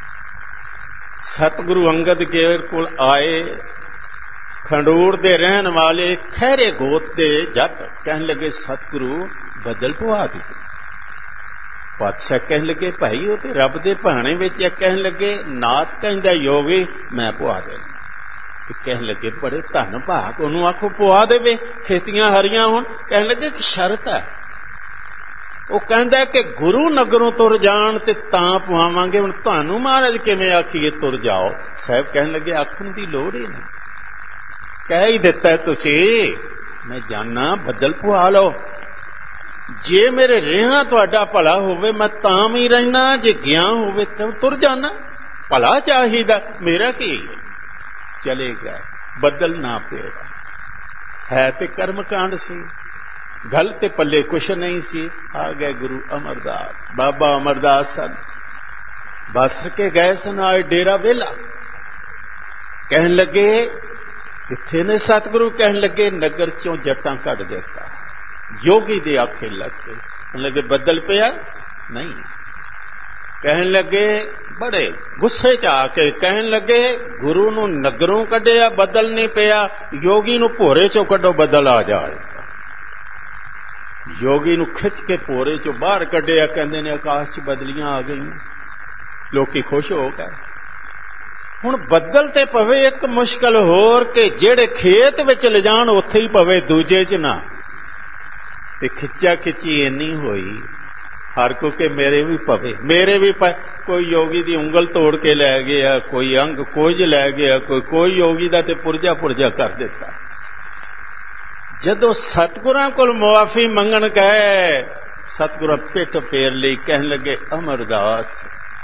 सतगुरु अंगद केर कोल आए, खंडूर दे रहन वाले खैरे गोत दे जट कहन लगे सतगुरु बदल पवा दी। पातशाह कहन लगे भाई वो तो रब दे भाणे विच कहन लगे नाथ कहंदा योगी मैं पवा देना। कहन लगे बड़े धन भाग उन्होंने आखो पवा देवे खेतियां हरियां होण। कहन लगे कि शर्त है। वो कहंदा कि गुरु नगरों तुर जाण ते तां पवावांगे। हुण तुहानूं महाराज किवें आखीए तुर जाओ। साहब कहन लगे आखण दी लोड़ ही नहीं, कह ही दिता तुसी मैं जाना बदल पवा लो। जे मेरे रेहा तुहाडा भला होवे मैं तां भी रहना, जे गया होवे तां तुर जाना। भला चाहिदा मेरा की। चले गए, बदल ना पेड़ा है ते कर्म कांड सी, गल ते पल्ले कुछ नहीं सी। आ गए गुरु अमरदास, बाबा अमरदास सन, बस के गए सन। आए डेरा वेला, कहन लगे किथे ने सतगुरु। कहन लगे नगर चों जट्टां कढ देता। योगी दे आखे लग के कहन लगे बदल पिया नहीं। कहन लगे बड़े गुस्से च आके कहन लगे गुरु नूं नगरों कढिया बदल नहीं पिया, योगी नूं भोरे चों कढो बदल आ जाएगा। योगी नूं खिच के भोरे चों बाहर कढिया, कहंदे ने आकाश च बदलियां आ गई। लोकी खुश हो गए। हुण बदल ते पवे एक मुश्किल होर के जेड़े खेत विच ले जाण उत्थे ही पवे, दूजे च ना। ते खिच्चा खिच्ची इन्नी होई हर को के मेरे भी पवे, मेरे भी कोई योगी दी उंगल तोड़ के लै गया, कोई अंग कोई लै गया, कोई योगी दा ते पुरजा पुरजा कर दिता। जदों सतगुरां कोल मुआफी मंगण गए, सतगुरां पिठ फेर लई, कहन लगे अमरदास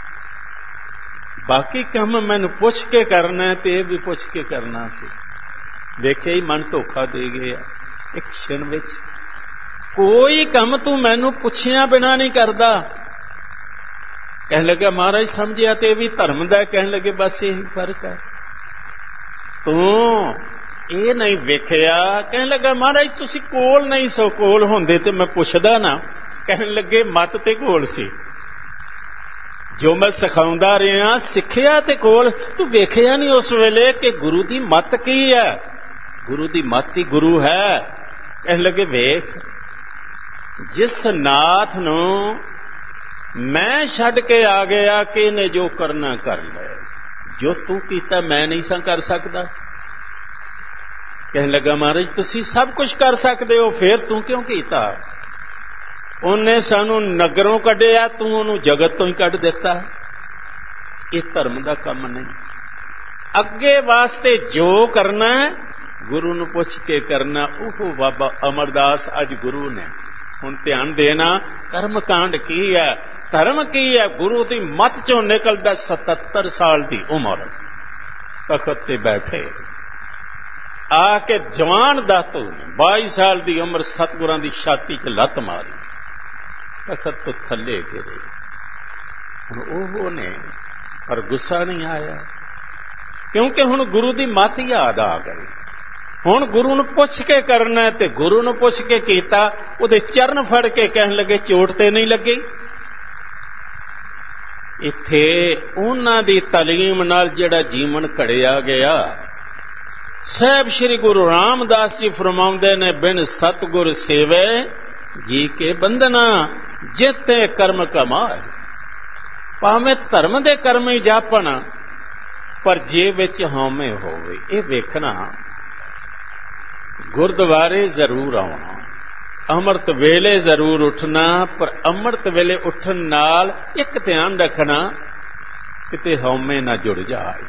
बाकी काम मैनू पुछ के करना है ते भी पुछ के करना सी। देखे ही मन धोखा दे गया। एक क्षण विच कोई काम तू मैनू पुछिया बिना नहीं करदा। कहन लगा महाराज समझिया ते भी धर्म दा। कहन लगे बस यही फर्क है, तू ये नहीं वेखिया। कहन लगा महाराज तुसी कोल नहीं सो, कोल होंदे ते मैं पुछदा ना। कहन लगे मत ते कोल सी, जो मैं सिखाउंदा रहा सिखिया ते कोल, तू वेखिया नहीं उस वेले कि गुरु दी मत की है। गुरु दी मत ही गुरु है। कहन लगे वेख जिस नाथ नू मैं छड्ड के आ गया कि इन्हें जो करना कर ले, जो तू कीता मैं नहीं सा कर सकदा। कहन लगा महाराज तुसी सब कुछ कर सकते हो, फिर तू क्यों कीता? उन्हें सानू नगरों कढिया, तू उन्होंने जगत तो ही कढ दिता। ये धर्म का काम नहीं। अगे वास्ते जो करना है गुरु नू पुछ के करना। ओह बाबा अमरदास अज गुरु ने हुण ध्यान देना, कर्म कांड की है, धर्म की है। गुरु की मत चों निकलदा 77 साल की उम्र, तखत ते बैठे आके जवान दातू ने 22 साल की उम्र सतगुरां की छाती च लत मारी, तखत तो थले गिरे। हुण ने पर गुस्सा नहीं आया, क्योंकि हुण गुरु की मत याद आ गई। हुण गुरु नूं पुछ के करना है ते गुरु नूं पुछ के कीता। उहदे चरण फड़ के कहन लगे चोट ते नहीं लगी। इत्थे उन्हां दी तालीम नाल जिहड़ा जीवन घड़िया गया। साहब श्री गुरु रामदास जी फरमाउंदे ने बिन सतगुर सेवे जी के बंधना, जिते कर्म कमाए। भावें धर्म दे कर्म ही जापण, पर जे विच हौमे होवे। ये वेखना गुरुद्वारे जरूर आउणा, अमृत वेले जरूर उठना, पर अमृत वेले उठन नाल एक ध्यान रखना किते हौमे ना जुड़ जाए।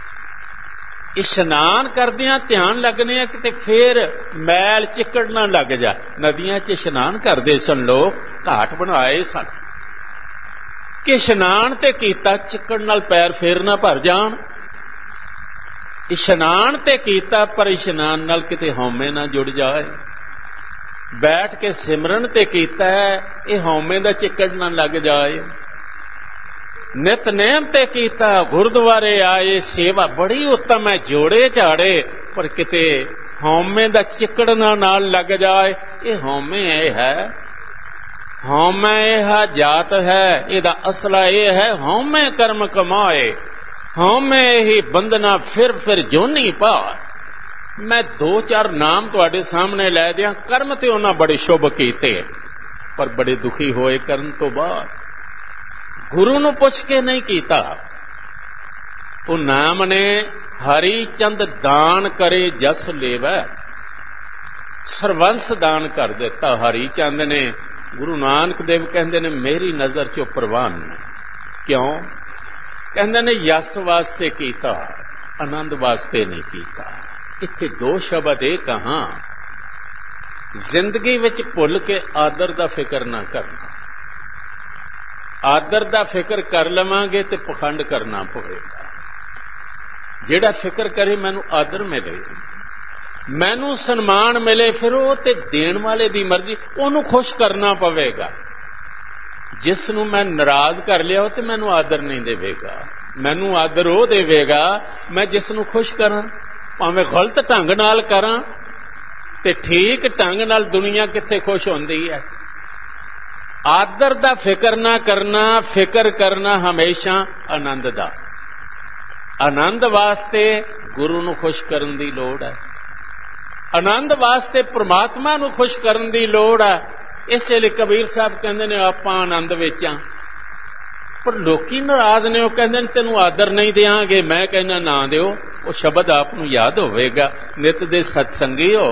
इशनान करदियां ध्यान लगने किते फिर मैल चिकड़ ना लग जा। नदियां च इशनान करदे सन लोग, घाट बनाए सन कि इशनान ते कीता चिकड़ नाल पैर फिर ना भर जाण। इशनान ते कीता पर इशनान नाल किते हौमे ना जुड़ जाए। बैठ के सिमरन ते कीता है, ये हौमे दा चिकड़ ना लग जाए। नितनेम ते कीता, गुरुद्वारे आए, सेवा बड़ी उत्तम है, जोड़े झाड़े, पर किते हौमे दा चिकड़ ना नाल लग जाए। ये हौमे है, हौमे यह जात है, इहदा असला ये है हौमे कर्म कमाए। ਹਉਮੈ ਹੀ ਬੰਧਨਾ ਫਿਰ ਜੋਨੀ ਭਾਰ। ਮੈਂ 2-4 ਨਾਮ ਤੁਹਾਡੇ ਸਾਹਮਣੇ ਲੈ ਦਿਆਂ। ਕਰਮ ਤੇ ਉਹਨਾਂ ਬੜੇ ਸ਼ੁਭ ਕੀਤੇ, ਪਰ ਬੜੇ ਦੁਖੀ ਹੋਏ ਕਰਨ ਤੋਂ ਬਾਅਦ। ਗੁਰੂ ਨੂੰ ਪੁੱਛ ਕੇ ਨਹੀਂ ਕੀਤਾ। ਉਹ ਨਾਮ ਨੇ ਹਰੀ ਚੰਦ ਦਾਨ ਕਰੇ ਜਸ ਲੇਵੈ। ਸਰਵੰਸ ਦਾਨ ਕਰ ਦਿੱਤਾ ਹਰੀ ਚੰਦ ਨੇ। ਗੁਰੂ ਨਾਨਕ ਦੇਵ ਕਹਿੰਦੇ ਨੇ ਮੇਰੀ ਨਜ਼ਰ 'ਚੋਂ ਪ੍ਰਵਾਨ ਨੇ। ਕਿਉਂ? ਕਹਿੰਦੇ ਨੇ ਯਸ ਵਾਸਤੇ ਕੀਤਾ, ਆਨੰਦ ਵਾਸਤੇ ਨਹੀਂ ਕੀਤਾ। ਇੱਥੇ 2 ਸ਼ਬਦ ਇਹ ਕਹਾਂ, ਜ਼ਿੰਦਗੀ ਵਿੱਚ ਭੁੱਲ ਕੇ ਆਦਰ ਦਾ ਫਿਕਰ ਨਾ ਕਰਨਾ। ਆਦਰ ਦਾ ਫਿਕਰ ਕਰ ਲਵਾਂਗੇ ਤੇ ਪਖੰਡ ਕਰਨਾ ਪਵੇਗਾ। ਜਿਹੜਾ ਫਿਕਰ ਕਰੇ ਮੈਨੂੰ ਆਦਰ ਮਿਲੇ, ਮੈਨੂੰ ਸਨਮਾਨ ਮਿਲੇ, ਫਿਰ ਉਹ ਤੇ ਦੇਣ ਵਾਲੇ ਦੀ ਮਰਜ਼ੀ, ਉਹਨੂੰ ਖੁਸ਼ ਕਰਨਾ ਪਵੇਗਾ। ਜਿਸ ਨੂੰ ਮੈਂ ਨਾਰਾਜ਼ ਕਰ ਲਿਆ ਉਹ ਤੇ ਮੈਨੂੰ ਆਦਰ ਨਹੀਂ ਦੇਵੇਗਾ। ਮੈਨੂੰ ਆਦਰ ਉਹ ਦੇਵੇਗਾ ਮੈਂ ਜਿਸ ਨੂੰ ਖੁਸ਼ ਕਰਾਂ, ਭਾਵੇਂ ਗਲਤ ਢੰਗ ਨਾਲ ਕਰਾਂ ਤੇ ਠੀਕ ਢੰਗ ਨਾਲ। ਦੁਨੀਆ ਕਿੱਥੇ ਖੁਸ਼ ਹੁੰਦੀ ਹੈ? ਆਦਰ ਦਾ ਫਿਕਰ ਨਾ ਕਰਨਾ, ਫਿਕਰ ਕਰਨਾ ਹਮੇਸ਼ਾ ਆਨੰਦ ਦਾ। ਆਨੰਦ ਵਾਸਤੇ ਗੁਰੂ ਨੂੰ ਖੁਸ਼ ਕਰਨ ਦੀ ਲੋੜ ਹੈ, ਆਨੰਦ ਵਾਸਤੇ ਪ੍ਰਮਾਤਮਾ ਨੂੰ ਖੁਸ਼ ਕਰਨ ਦੀ ਲੋੜ ਹੈ। ਇਸੇ ਲਈ ਕਬੀਰ ਸਾਹਿਬ ਕਹਿੰਦੇ ਨੇ ਆਪਾਂ ਆਨੰਦ ਵਿੱਚ ਹਾਂ, ਪਰ ਲੋਕੀ ਨਾਰਾਜ਼ ਨੇ। ਉਹ ਕਹਿੰਦੇ ਨੇ ਤੈਨੂੰ ਆਦਰ ਨਹੀਂ ਦਿਆਂਗੇ। ਮੈਂ ਕਹਿੰਦਾ ਨਾ ਦਿਓ। ਉਹ ਸ਼ਬਦ ਆਪ ਨੂੰ ਯਾਦ ਹੋਵੇਗਾ। ਨਿਤ ਦੇ ਸਤਸੰਗੀ ਹੋ।